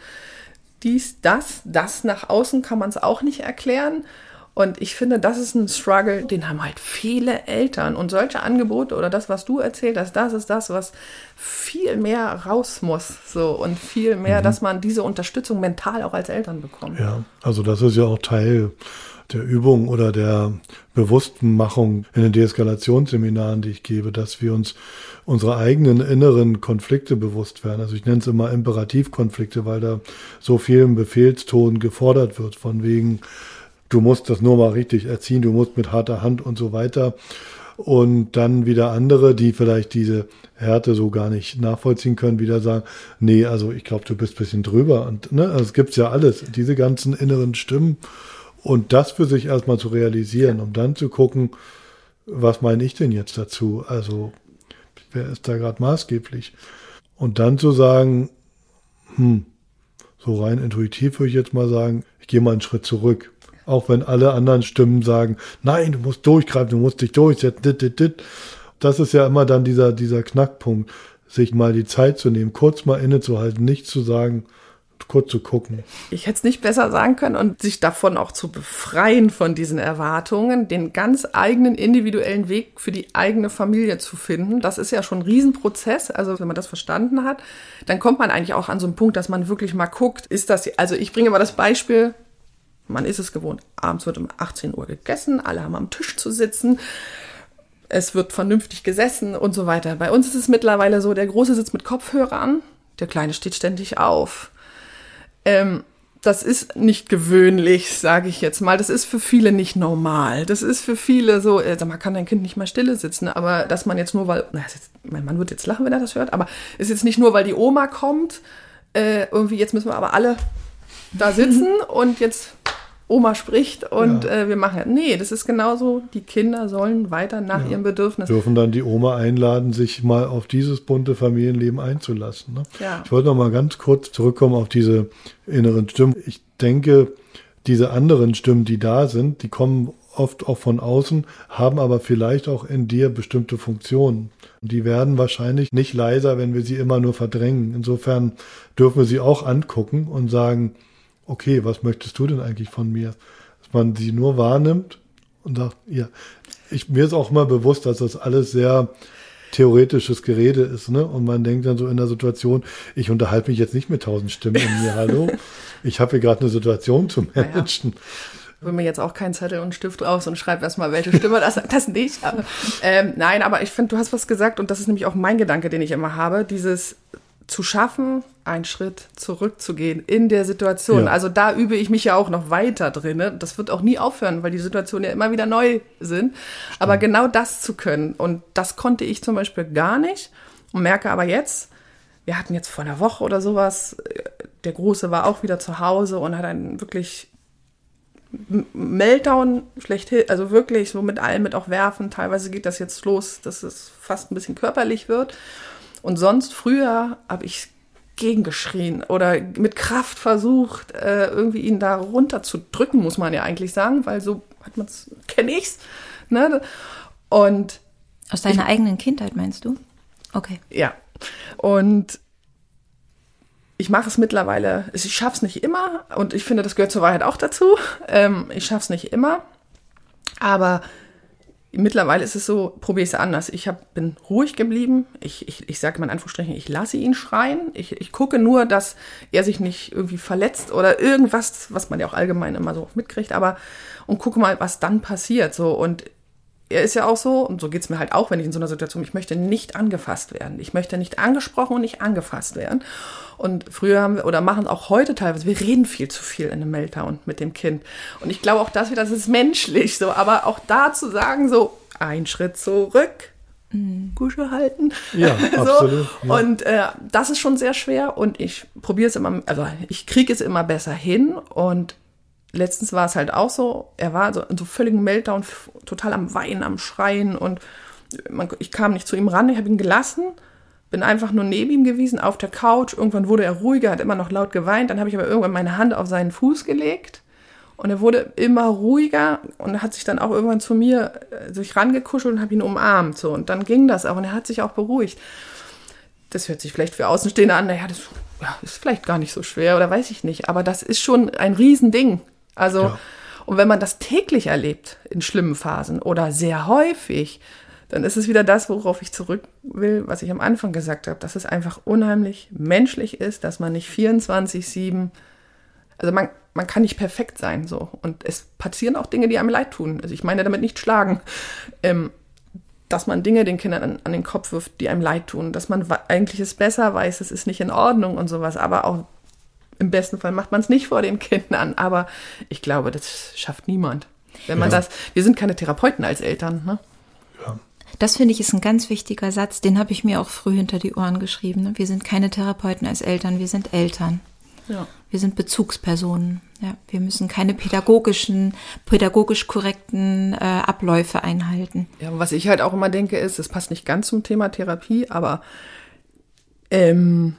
Speaker 5: Dies, das, das nach außen kann man es auch nicht erklären. Und ich finde, das ist ein Struggle, den haben halt viele Eltern. Und solche Angebote oder das, was du erzählt hast, das ist das, was viel mehr raus muss. So, und viel mehr, mhm. dass man diese Unterstützung mental auch als Eltern bekommt.
Speaker 3: Ja, also das ist ja auch Teil der Übung oder der bewussten Machung in den Deeskalationsseminaren, die ich gebe, dass wir uns unsere eigenen inneren Konflikte bewusst werden. Also ich nenne es immer Imperativkonflikte, weil da so viel im Befehlston gefordert wird, von wegen, du musst das nur mal richtig erziehen, du musst mit harter Hand und so weiter. Und dann wieder andere, die vielleicht diese Härte so gar nicht nachvollziehen können, wieder sagen, nee, also ich glaube, du bist ein bisschen drüber. Und ne, also es gibt's ja alles, diese ganzen inneren Stimmen. Und das für sich erstmal zu realisieren, um dann zu gucken, was meine ich denn jetzt dazu? Also wer ist da gerade maßgeblich? Und dann zu sagen, hm, so rein intuitiv würde ich jetzt mal sagen, ich gehe mal einen Schritt zurück. Auch wenn alle anderen Stimmen sagen, nein, du musst durchgreifen, du musst dich durchsetzen. Dit, dit, dit. Das ist ja immer dann dieser, dieser Knackpunkt, sich mal die Zeit zu nehmen, kurz mal innezuhalten, nicht zu sagen, kurz zu gucken.
Speaker 5: Ich hätte es nicht besser sagen können und sich davon auch zu befreien von diesen Erwartungen, den ganz eigenen individuellen Weg für die eigene Familie zu finden. Das ist ja schon ein Riesenprozess. Also wenn man das verstanden hat, dann kommt man eigentlich auch an so einen Punkt, dass man wirklich mal guckt, ist das, also ich bringe mal das Beispiel, man ist es gewohnt, abends wird um achtzehn Uhr gegessen, alle haben am Tisch zu sitzen, es wird vernünftig gesessen und so weiter. Bei uns ist es mittlerweile so, der Große sitzt mit Kopfhörern, der Kleine steht ständig auf. Ähm, das ist nicht gewöhnlich, sage ich jetzt mal. Das ist für viele nicht normal. Das ist für viele so, äh, man kann dein Kind nicht mal stille sitzen, aber dass man jetzt nur, weil, na, jetzt, mein Mann wird jetzt lachen, wenn er das hört, aber es ist jetzt nicht nur, weil die Oma kommt, äh, irgendwie jetzt müssen wir aber alle da sitzen und jetzt Oma spricht und ja. äh, wir machen ja. Nee, das ist genauso, die Kinder sollen weiter nach ja. ihrem Bedürfnis.
Speaker 3: Dürfen dann die Oma einladen, sich mal auf dieses bunte Familienleben einzulassen. Ne?
Speaker 5: Ja.
Speaker 3: Ich wollte noch mal ganz kurz zurückkommen auf diese inneren Stimmen. Ich denke, diese anderen Stimmen, die da sind, die kommen oft auch von außen, haben aber vielleicht auch in dir bestimmte Funktionen. Die werden wahrscheinlich nicht leiser, wenn wir sie immer nur verdrängen. Insofern dürfen wir sie auch angucken und sagen, okay, was möchtest du denn eigentlich von mir? Dass man sie nur wahrnimmt und sagt, ja, ich, mir ist auch immer bewusst, dass das alles sehr theoretisches Gerede ist, ne? Und man denkt dann so in der Situation, ich unterhalte mich jetzt nicht mit tausend Stimmen in mir, hallo, ich habe hier gerade eine Situation zu managen.
Speaker 5: Ja. Ich hole mir jetzt auch keinen Zettel und einen Stift raus und schreibe erstmal, welche Stimme das das nicht. Aber, ähm, nein, aber ich finde, du hast was gesagt und das ist nämlich auch mein Gedanke, den ich immer habe, dieses zu schaffen, einen Schritt zurückzugehen in der Situation.
Speaker 3: Ja.
Speaker 5: Also da übe ich mich ja auch noch weiter drin. Ne? Das wird auch nie aufhören, weil die Situationen ja immer wieder neu sind. Stimmt. Aber genau das zu können und das konnte ich zum Beispiel gar nicht und merke aber jetzt, wir hatten jetzt vor einer Woche oder sowas, der Große war auch wieder zu Hause und hat einen wirklich Meltdown schlechthin, also wirklich so mit allem, mit auch Werfen. Teilweise geht das jetzt los, dass es fast ein bisschen körperlich wird. Und sonst früher habe ich gegengeschrien oder mit Kraft versucht, äh, irgendwie ihn da runter zu drücken, muss man ja eigentlich sagen, weil so hat man's, kenne ich's. Ne? Und
Speaker 2: aus deiner
Speaker 5: ich,
Speaker 2: eigenen Kindheit meinst du? Okay.
Speaker 5: Ja. Und ich mache es mittlerweile, ich schaffe es nicht immer und ich finde, das gehört zur Wahrheit auch dazu. Ähm, ich schaffe es nicht immer, aber mittlerweile ist es so, probiere ich es anders. Ich hab, bin ruhig geblieben. Ich, ich, ich sage mal in Anführungsstrichen, ich lasse ihn schreien. Ich, ich gucke nur, dass er sich nicht irgendwie verletzt oder irgendwas, was man ja auch allgemein immer so mitkriegt, aber und gucke mal, was dann passiert. So. Und er ist ja auch so, und so geht es mir halt auch, wenn ich in so einer Situation bin, ich möchte nicht angefasst werden. Ich möchte nicht angesprochen und nicht angefasst werden. Und früher haben wir, oder machen auch heute teilweise, wir reden viel zu viel in einem Meltdown mit dem Kind. Und ich glaube auch das wieder, das ist menschlich so, aber auch da zu sagen, so, ein Schritt zurück, mhm. Gusche halten.
Speaker 3: Ja,
Speaker 5: so.
Speaker 3: absolut. Ja.
Speaker 5: Und äh, das ist schon sehr schwer und ich probiere es immer, also ich kriege es immer besser hin und letztens war es halt auch so, er war so in so völligem Meltdown, total am Weinen, am Schreien und man, ich kam nicht zu ihm ran, ich habe ihn gelassen, bin einfach nur neben ihm gewesen, auf der Couch, irgendwann wurde er ruhiger, hat immer noch laut geweint, dann habe ich aber irgendwann meine Hand auf seinen Fuß gelegt und er wurde immer ruhiger und hat sich dann auch irgendwann zu mir sich rangekuschelt und habe ihn umarmt, so, und dann ging das auch und er hat sich auch beruhigt. Das hört sich vielleicht für Außenstehende an, naja, das ja, ist vielleicht gar nicht so schwer oder weiß ich nicht, aber das ist schon ein Riesending. Also, ja. Und wenn man das täglich erlebt, in schlimmen Phasen oder sehr häufig, dann ist es wieder das, worauf ich zurück will, was ich am Anfang gesagt habe, dass es einfach unheimlich menschlich ist, dass man nicht vierundzwanzig sieben, also man, man kann nicht perfekt sein, so. Und es passieren auch Dinge, die einem leid tun. Also ich meine damit nicht schlagen, ähm, dass man Dinge den Kindern an, an den Kopf wirft, die einem leid tun, dass man eigentlich es besser weiß, es ist nicht in Ordnung und sowas, aber auch im besten Fall macht man es nicht vor den Kindern, aber ich glaube, das schafft niemand. Wenn man ja. das, wir sind keine Therapeuten als Eltern, ne?
Speaker 2: Ja. Das finde ich ist ein ganz wichtiger Satz, den habe ich mir auch früh hinter die Ohren geschrieben. Ne? Wir sind keine Therapeuten als Eltern, wir sind Eltern. Ja. Wir sind Bezugspersonen. Ja, wir müssen keine pädagogischen, pädagogisch korrekten äh, Abläufe einhalten.
Speaker 5: Ja, was ich halt auch immer denke ist, das passt nicht ganz zum Thema Therapie, aber ähm,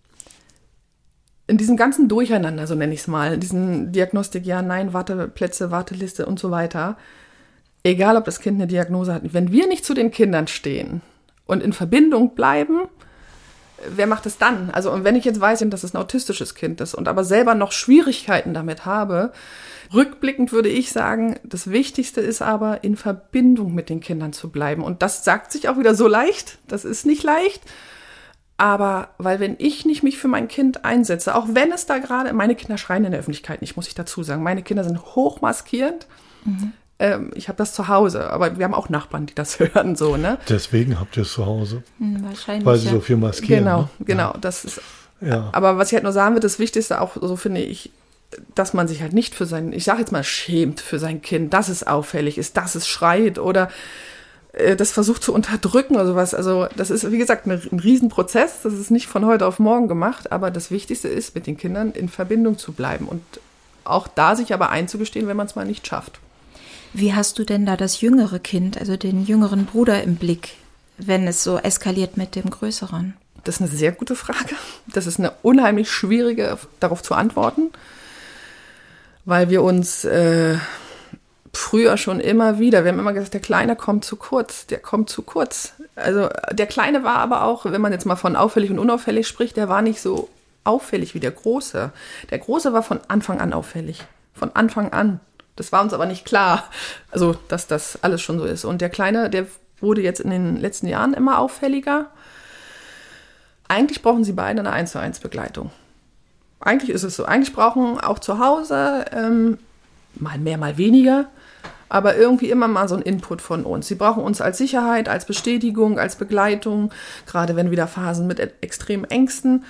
Speaker 5: in diesem ganzen Durcheinander, so nenne ich es mal, in diesen Diagnostik, ja, nein, Warteplätze, Warteliste und so weiter, egal ob das Kind eine Diagnose hat, wenn wir nicht zu den Kindern stehen und in Verbindung bleiben, wer macht es dann? Also, und wenn ich jetzt weiß, dass es ein autistisches Kind ist und aber selber noch Schwierigkeiten damit habe, rückblickend würde ich sagen, das Wichtigste ist aber, in Verbindung mit den Kindern zu bleiben. Und das sagt sich auch wieder so leicht, das ist nicht leicht. Aber weil wenn ich nicht mich für mein Kind einsetze, auch wenn es da gerade, meine Kinder schreien in der Öffentlichkeit nicht, muss ich dazu sagen. Meine Kinder sind hochmaskierend. Mhm. Ähm, ich habe das zu Hause, aber wir haben auch Nachbarn, die das hören, so, ne?
Speaker 3: Deswegen habt ihr es zu Hause.
Speaker 2: Mhm, wahrscheinlich.
Speaker 3: Weil sie
Speaker 2: ja.
Speaker 3: so viel maskieren.
Speaker 5: Genau,
Speaker 3: ne?
Speaker 5: genau.
Speaker 3: Ja.
Speaker 5: Das ist.
Speaker 3: Ja.
Speaker 5: Aber was ich halt nur sagen will, das Wichtigste auch, so finde ich, dass man sich halt nicht für sein, ich sage jetzt mal, schämt für sein Kind, dass es auffällig ist, dass es schreit oder das versucht zu unterdrücken oder sowas. Also das ist, wie gesagt, ein, ein Riesenprozess. Das ist nicht von heute auf morgen gemacht. Aber das Wichtigste ist, mit den Kindern in Verbindung zu bleiben und auch da sich aber einzugestehen, wenn man es mal nicht schafft.
Speaker 2: Wie hast du denn da das jüngere Kind, also den jüngeren Bruder im Blick, wenn es so eskaliert mit dem größeren?
Speaker 5: Das ist eine sehr gute Frage. Das ist eine unheimlich schwierige, darauf zu antworten, weil wir uns äh, früher schon immer wieder. Wir haben immer gesagt, der Kleine kommt zu kurz, der kommt zu kurz. Also der Kleine war aber auch, wenn man jetzt mal von auffällig und unauffällig spricht, der war nicht so auffällig wie der Große. Der Große war von Anfang an auffällig. Von Anfang an. Das war uns aber nicht klar, also dass das alles schon so ist. Und der Kleine, der wurde jetzt in den letzten Jahren immer auffälliger. Eigentlich brauchen sie beide eine eins zu eins Begleitung. Eigentlich ist es so. Eigentlich brauchen auch zu Hause ähm, mal mehr, mal weniger, aber irgendwie immer mal so ein Input von uns. Sie brauchen uns als Sicherheit, als Bestätigung, als Begleitung, gerade wenn wieder Phasen mit extremen Ängsten.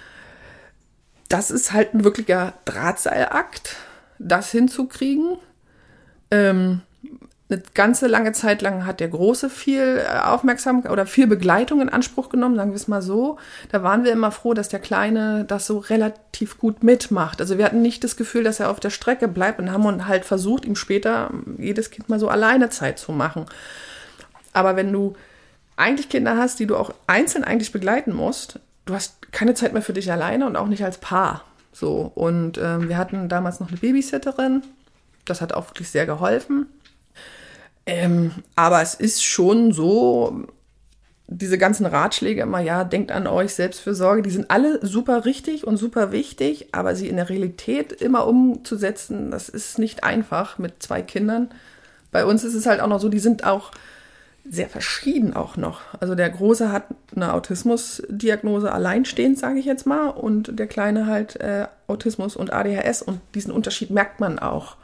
Speaker 5: Das ist halt ein wirklicher Drahtseilakt, das hinzukriegen. Ähm, eine ganze lange Zeit lang hat der Große viel Aufmerksamkeit oder viel Begleitung in Anspruch genommen, sagen wir es mal so. Da waren wir immer froh, dass der Kleine das so relativ gut mitmacht. Also wir hatten nicht das Gefühl, dass er auf der Strecke bleibt und haben halt versucht, ihm später jedes Kind mal so alleine Zeit zu machen. Aber wenn du eigentlich Kinder hast, die du auch einzeln eigentlich begleiten musst, du hast keine Zeit mehr für dich alleine und auch nicht als Paar. So, und ähm, wir hatten damals noch eine Babysitterin. Das hat auch wirklich sehr geholfen. Ähm, aber es ist schon so, diese ganzen Ratschläge immer, ja, denkt an euch, Selbstfürsorge, die sind alle super richtig und super wichtig, aber sie in der Realität immer umzusetzen, das ist nicht einfach mit zwei Kindern. Bei uns ist es halt auch noch so, die sind auch sehr verschieden auch noch. Also der Große hat eine Autismusdiagnose alleinstehend, sage ich jetzt mal, und der Kleine halt äh, Autismus und A D H S und diesen Unterschied merkt man auch.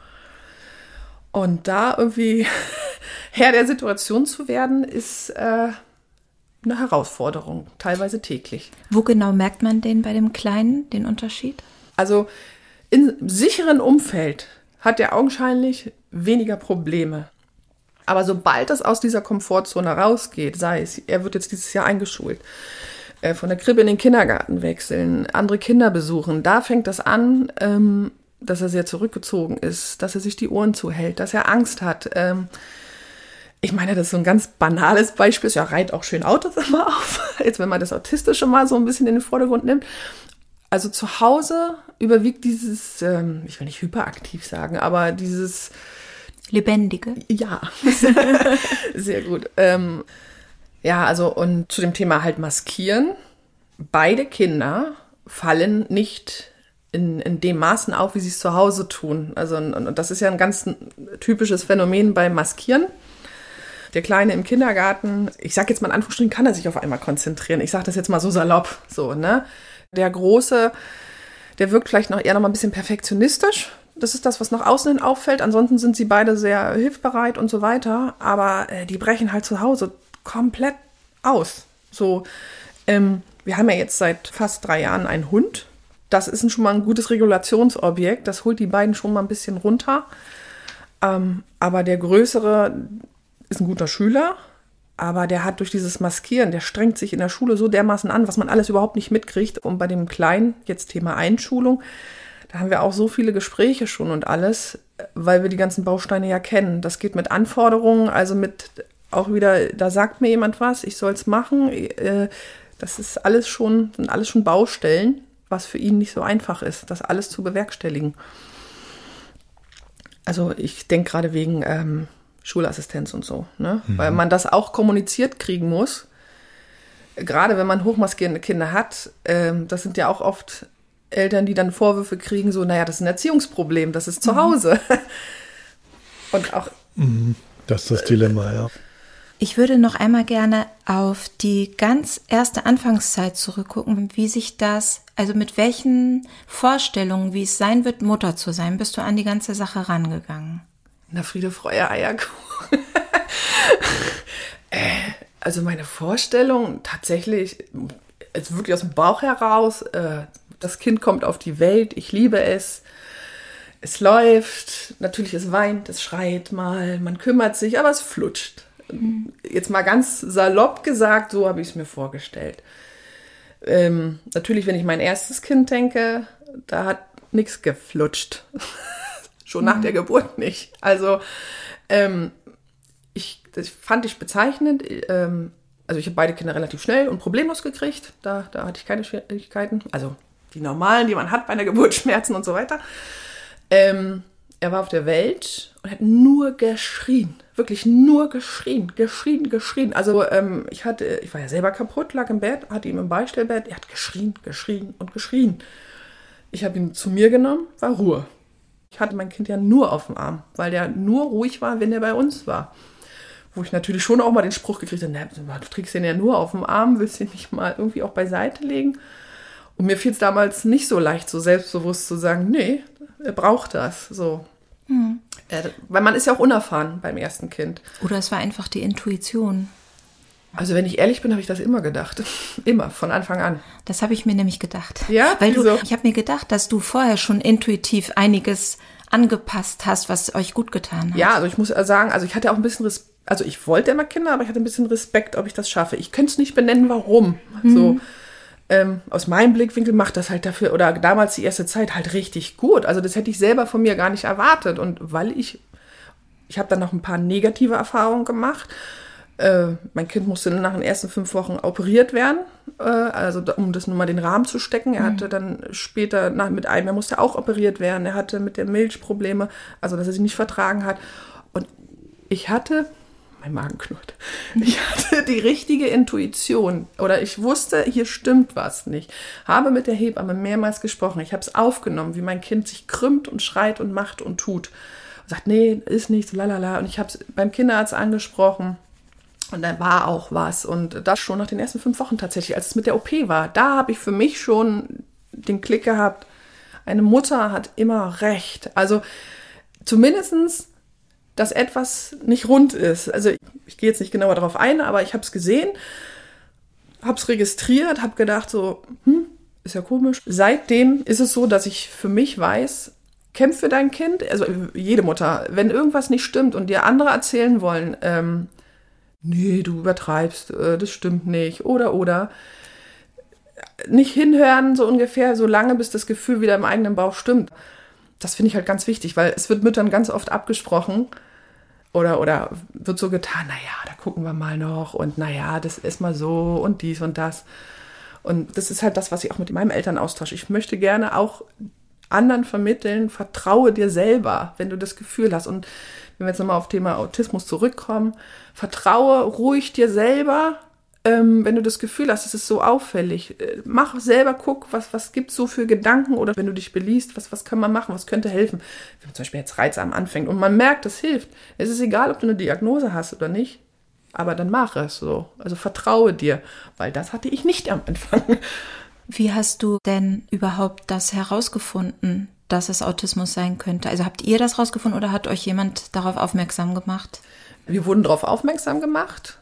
Speaker 5: Und da irgendwie Herr der Situation zu werden, ist äh, eine Herausforderung, teilweise täglich.
Speaker 2: Wo genau merkt man den bei dem Kleinen, den Unterschied?
Speaker 5: Also im sicheren Umfeld hat er augenscheinlich weniger Probleme. Aber sobald es aus dieser Komfortzone rausgeht, sei es, er wird jetzt dieses Jahr eingeschult, äh, von der Krippe in den Kindergarten wechseln, andere Kinder besuchen, da fängt das an, ähm, dass er sehr zurückgezogen ist, dass er sich die Ohren zuhält, dass er Angst hat. Ähm, ich meine, das ist so ein ganz banales Beispiel, ja, reiht auch schön Autos immer auf, jetzt wenn man das Autistische mal so ein bisschen in den Vordergrund nimmt. Also zu Hause überwiegt dieses, ähm, ich will nicht hyperaktiv sagen, aber dieses
Speaker 2: Lebendige.
Speaker 5: Ja, sehr gut. Ähm, ja, also und zu dem Thema halt maskieren. Beide Kinder fallen nicht in, in dem Maßen auf, wie sie es zu Hause tun. Also und das ist ja ein ganz typisches Phänomen beim Maskieren. Der Kleine im Kindergarten, ich sage jetzt mal in Anführungsstrichen, kann er sich auf einmal konzentrieren. Ich sage das jetzt mal so salopp, so, ne? Der Große, der wirkt vielleicht noch eher noch mal ein bisschen perfektionistisch. Das ist das, was nach außen hin auffällt. Ansonsten sind sie beide sehr hilfsbereit und so weiter. Aber äh, die brechen halt zu Hause komplett aus. So, ähm, wir haben ja jetzt seit fast drei Jahren einen Hund. Das ist schon mal ein gutes Regulationsobjekt. Das holt die beiden schon mal ein bisschen runter. Ähm, aber der Größere ist ein guter Schüler. Aber der hat durch dieses Maskieren, der strengt sich in der Schule so dermaßen an, was man alles überhaupt nicht mitkriegt. Und bei dem Kleinen, jetzt Thema Einschulung, da haben wir auch so viele Gespräche schon und alles, weil wir die ganzen Bausteine ja kennen. Das geht mit Anforderungen, also mit auch wieder, da sagt mir jemand was, ich soll es machen. Das ist alles schon, sind alles schon Baustellen, was für ihn nicht so einfach ist, das alles zu bewerkstelligen. Also ich denke gerade wegen ähm, Schulassistenz und so, ne? Mhm. Weil man das auch kommuniziert kriegen muss. Gerade wenn man hochmaskierende Kinder hat, ähm, das sind ja auch oft Eltern, die dann Vorwürfe kriegen, so, naja, das ist ein Erziehungsproblem, das ist zu Hause. Und auch.
Speaker 3: Das ist das Dilemma, ja.
Speaker 2: Ich würde noch einmal gerne auf die ganz erste Anfangszeit zurückgucken, wie sich das, also mit welchen Vorstellungen, wie es sein wird, Mutter zu sein, bist du an die ganze Sache rangegangen?
Speaker 5: Na, Friede, Freude, Eierkuchen. äh, also meine Vorstellung tatsächlich, ist wirklich aus dem Bauch heraus, äh, das Kind kommt auf die Welt, ich liebe es, es läuft, natürlich es weint, es schreit mal, man kümmert sich, aber es flutscht. Mhm. Jetzt mal ganz salopp gesagt, so habe ich es mir vorgestellt. Ähm, natürlich, wenn ich mein erstes Kind denke, da hat nichts geflutscht. Schon mhm. nach der Geburt nicht. Also ähm, ich, das fand ich bezeichnend. Ähm, also ich habe beide Kinder relativ schnell und problemlos gekriegt. Da, da hatte ich keine Schwierigkeiten. Also die normalen, die man hat bei einer Geburt, Schmerzen und so weiter. Ähm, er war auf der Welt und hat nur geschrien. Wirklich nur geschrien, geschrien, geschrien. Also ähm, ich hatte, ich war ja selber kaputt, lag im Bett, hatte ihn im Beistellbett. Er hat geschrien, geschrien und geschrien. Ich habe ihn zu mir genommen, war Ruhe. Ich hatte mein Kind ja nur auf dem Arm, weil der nur ruhig war, wenn er bei uns war. Wo ich natürlich schon auch mal den Spruch gekriegt habe, du trägst den ja nur auf dem Arm, willst ihn nicht mal irgendwie auch beiseite legen? Und mir fiel es damals nicht so leicht, so selbstbewusst zu sagen, nee, er braucht das. So. Mhm. Äh, weil man ist ja auch unerfahren beim ersten Kind.
Speaker 2: Oder es war einfach die Intuition.
Speaker 5: Also wenn ich ehrlich bin, habe ich das immer gedacht. Immer, von Anfang an.
Speaker 2: Das habe ich mir nämlich gedacht.
Speaker 5: Ja?
Speaker 2: Weil du,
Speaker 5: Wieso?
Speaker 2: ich habe mir gedacht, dass du vorher schon intuitiv einiges angepasst hast, was euch gut getan hat.
Speaker 5: Ja, also ich muss sagen, also ich hatte auch ein bisschen Respekt. Also ich wollte immer Kinder, aber ich hatte ein bisschen Respekt, ob ich das schaffe. Ich könnte es nicht benennen, warum. Mhm. So. Ähm, aus meinem Blickwinkel macht das halt dafür, oder damals die erste Zeit halt richtig gut. Also das hätte ich selber von mir gar nicht erwartet. Und weil ich, ich habe dann noch ein paar negative Erfahrungen gemacht. Äh, mein Kind musste nach den ersten fünf Wochen operiert werden, äh, also um das nur mal den Rahmen zu stecken. Er mhm. hatte dann später nach, mit einem, er musste auch operiert werden. Er hatte mit der Milch Probleme, also dass er sie nicht vertragen hat. Und ich hatte... Mein Magen knurrt. Ich hatte die richtige Intuition oder ich wusste, hier stimmt was nicht. Habe mit der Hebamme mehrmals gesprochen. Ich habe es aufgenommen, wie mein Kind sich krümmt und schreit und macht und tut. Und sagt, nee, ist nichts, lalala. Und ich habe es beim Kinderarzt angesprochen und da war auch was. Und das schon nach den ersten fünf Wochen tatsächlich, als es mit der O P war. Da habe ich für mich schon den Klick gehabt, eine Mutter hat immer recht. Also zumindestens dass etwas nicht rund ist. Also ich, ich gehe jetzt nicht genauer darauf ein, aber ich habe es gesehen, habe es registriert, habe gedacht so, hm, ist ja komisch. Seitdem ist es so, dass ich für mich weiß, kämpf für dein Kind, also jede Mutter, wenn irgendwas nicht stimmt und dir andere erzählen wollen, ähm, nee, du übertreibst, äh, das stimmt nicht, oder, oder, nicht hinhören, so ungefähr, so lange, bis das Gefühl wieder im eigenen Bauch stimmt. Das finde ich halt ganz wichtig, weil es wird Müttern ganz oft abgesprochen oder, oder wird so getan, naja, da gucken wir mal noch und naja, das ist mal so und dies und das. Und das ist halt das, was ich auch mit meinem Eltern austausche. Ich möchte gerne auch anderen vermitteln, vertraue dir selber, wenn du das Gefühl hast. Und wenn wir jetzt nochmal auf Thema Autismus zurückkommen, vertraue ruhig dir selber, Ähm, wenn du das Gefühl hast, es ist so auffällig, äh, mach selber, guck, was, was gibt es so für Gedanken oder wenn du dich beliest, was, was kann man machen, was könnte helfen. Wenn man zum Beispiel jetzt reizsam anfängt und man merkt, es hilft. Es ist egal, ob du eine Diagnose hast oder nicht, aber dann mach es so. Also vertraue dir, weil das hatte ich nicht am Anfang.
Speaker 2: Wie hast du denn überhaupt das herausgefunden, dass es Autismus sein könnte? Also habt ihr das rausgefunden oder hat euch jemand darauf aufmerksam gemacht?
Speaker 5: Wir wurden darauf aufmerksam gemacht.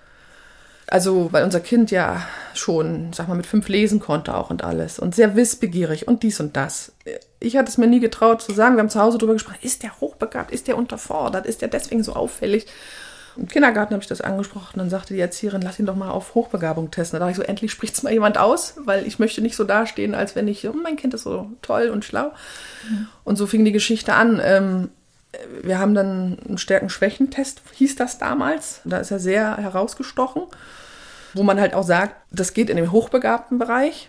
Speaker 5: Also, weil unser Kind ja schon, sag mal, mit fünf lesen konnte auch und alles und sehr wissbegierig und dies und das. Ich hatte es mir nie getraut zu sagen, wir haben zu Hause drüber gesprochen, ist der hochbegabt, ist der unterfordert, ist der deswegen so auffällig? Im Kindergarten habe ich das angesprochen, dann sagte die Erzieherin, lass ihn doch mal auf Hochbegabung testen. Da dachte ich so, endlich spricht es mal jemand aus, weil ich möchte nicht so dastehen, als wenn ich, oh, mein Kind ist so toll und schlau. Mhm. Und so fing die Geschichte an. Ähm, wir haben dann einen Stärken-Schwächen-Test, hieß das damals. Da ist er sehr herausgestochen, wo man halt auch sagt, das geht in den hochbegabten Bereich.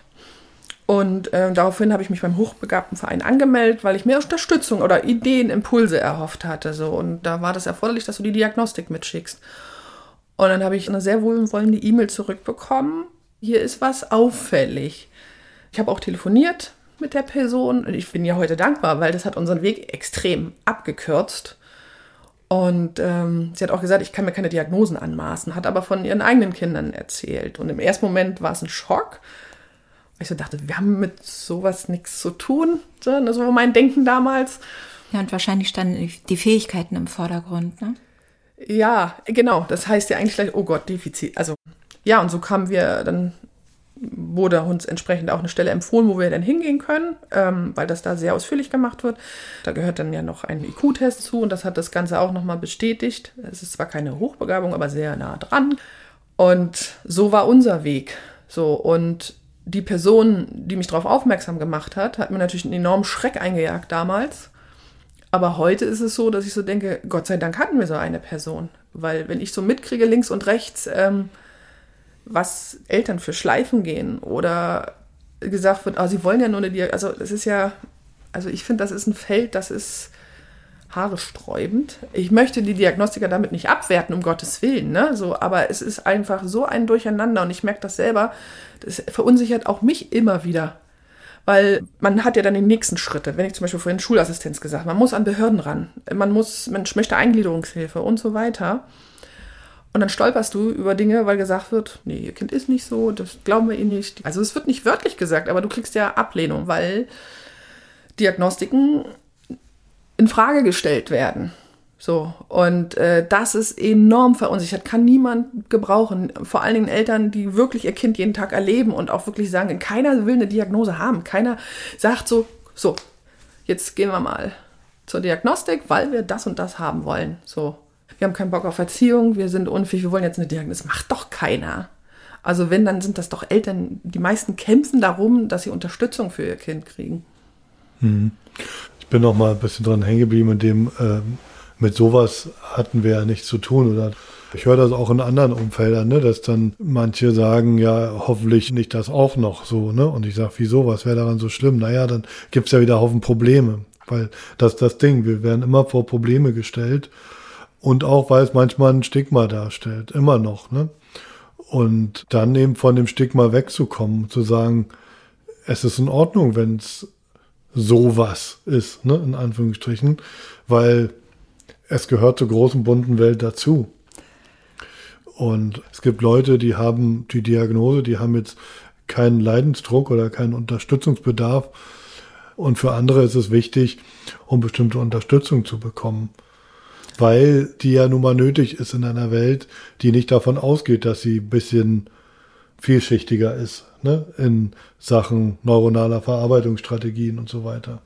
Speaker 5: Und äh, daraufhin habe ich mich beim hochbegabten Verein angemeldet, weil ich mir Unterstützung oder Ideen, Impulse erhofft hatte. So. Und da war das erforderlich, dass du die Diagnostik mitschickst. Und dann habe ich eine sehr wohlwollende E-Mail zurückbekommen. Hier ist was auffällig. Ich habe auch telefoniert mit der Person. Und ich bin ja heute dankbar, weil das hat unseren Weg extrem abgekürzt. Und ähm, sie hat auch gesagt, ich kann mir keine Diagnosen anmaßen, hat aber von ihren eigenen Kindern erzählt. Und im ersten Moment war es ein Schock. Ich so dachte, wir haben mit sowas nichts zu tun. So, das war mein Denken damals.
Speaker 2: Ja, und wahrscheinlich standen die Fähigkeiten im Vordergrund, ne?
Speaker 5: Ja, genau. Das heißt ja eigentlich gleich, oh Gott, Defizit. Also ja, und so kamen wir, dann wurde uns entsprechend auch eine Stelle empfohlen, wo wir dann hingehen können, ähm, weil das da sehr ausführlich gemacht wird. Da gehört dann ja noch ein I Q-Test zu und das hat das Ganze auch nochmal bestätigt. Es ist zwar keine Hochbegabung, aber sehr nah dran. Und so war unser Weg. So, und die Person, die mich darauf aufmerksam gemacht hat, hat mir natürlich einen enormen Schreck eingejagt damals. Aber heute ist es so, dass ich so denke, Gott sei Dank hatten wir so eine Person. Weil wenn ich so mitkriege, links und rechts, ähm, was Eltern für Schleifen gehen oder gesagt wird, ah, sie wollen ja nur eine Diagnose. Also das ist ja, also ich finde, das ist ein Feld, das ist haaresträubend. Ich möchte die Diagnostiker damit nicht abwerten, um Gottes Willen, ne? So, aber es ist einfach so ein Durcheinander und ich merke das selber, das verunsichert auch mich immer wieder. Weil man hat ja dann die nächsten Schritte. Wenn ich zum Beispiel vorhin Schulassistenz gesagt habe, man muss an Behörden ran, man muss, man möchte Eingliederungshilfe und so weiter. Und dann stolperst du über Dinge, weil gesagt wird, nee, ihr Kind ist nicht so, das glauben wir ihnen nicht. Also es wird nicht wörtlich gesagt, aber du kriegst ja Ablehnung, weil Diagnostiken in Frage gestellt werden. So, und äh, das ist enorm verunsichert, kann niemand gebrauchen. Vor allen Dingen Eltern, die wirklich ihr Kind jeden Tag erleben und auch wirklich sagen, keiner will eine Diagnose haben. Keiner sagt so, so, jetzt gehen wir mal zur Diagnostik, weil wir das und das haben wollen. So, wir haben keinen Bock auf Erziehung, wir sind unfähig, wir wollen jetzt eine Diagnose. Das macht doch keiner. Also wenn, dann sind das doch Eltern, die meisten kämpfen darum, dass sie Unterstützung für ihr Kind kriegen.
Speaker 3: Mhm. Ich bin noch mal ein bisschen dran hängen geblieben, in dem ähm, mit sowas hatten wir ja nichts zu tun. Oder ich höre das auch in anderen Umfeldern, ne, dass dann manche sagen, ja, hoffentlich nicht das auch noch so. Ne? Und ich sage, wieso, was wäre daran so schlimm? Naja, dann gibt's ja wieder Haufen Probleme. Weil das ist das Ding, wir werden immer vor Probleme gestellt. Und auch, weil es manchmal ein Stigma darstellt, immer noch. Ne? Und dann eben von dem Stigma wegzukommen, zu sagen, es ist in Ordnung, wenn es sowas ist, ne, in Anführungsstrichen, weil es gehört zur großen, bunten Welt dazu. Und es gibt Leute, die haben die Diagnose, die haben jetzt keinen Leidensdruck oder keinen Unterstützungsbedarf. Und für andere ist es wichtig, um bestimmte Unterstützung zu bekommen. Weil die ja nun mal nötig ist in einer Welt, die nicht davon ausgeht, dass sie ein bisschen vielschichtiger ist, ne, in Sachen neuronaler Verarbeitungsstrategien und so weiter.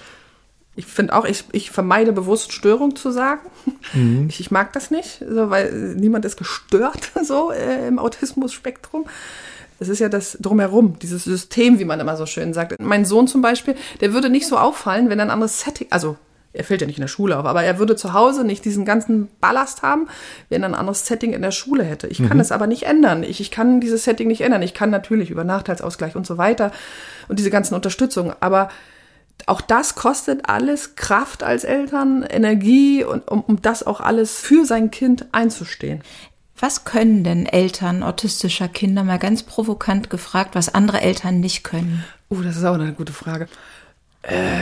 Speaker 5: Ich finde auch, ich, ich vermeide bewusst Störung zu sagen. Mhm. Ich, ich mag das nicht, so, weil niemand ist gestört so äh, im Autismus-Spektrum. Es ist ja das Drumherum, dieses System, wie man immer so schön sagt. Mein Sohn zum Beispiel, der würde nicht so auffallen, wenn er ein anderes Setting, also er fällt ja nicht in der Schule auf, aber er würde zu Hause nicht diesen ganzen Ballast haben, wenn er ein anderes Setting in der Schule hätte. Ich kann mhm. das aber nicht ändern. Ich, ich kann dieses Setting nicht ändern. Ich kann natürlich über Nachteilsausgleich und so weiter und diese ganzen Unterstützungen, aber auch das kostet alles Kraft als Eltern, Energie, und um, um das auch alles für sein Kind einzustehen.
Speaker 2: Was können denn Eltern autistischer Kinder, mal ganz provokant gefragt, was andere Eltern nicht können?
Speaker 5: Oh, das ist auch eine gute Frage. Äh,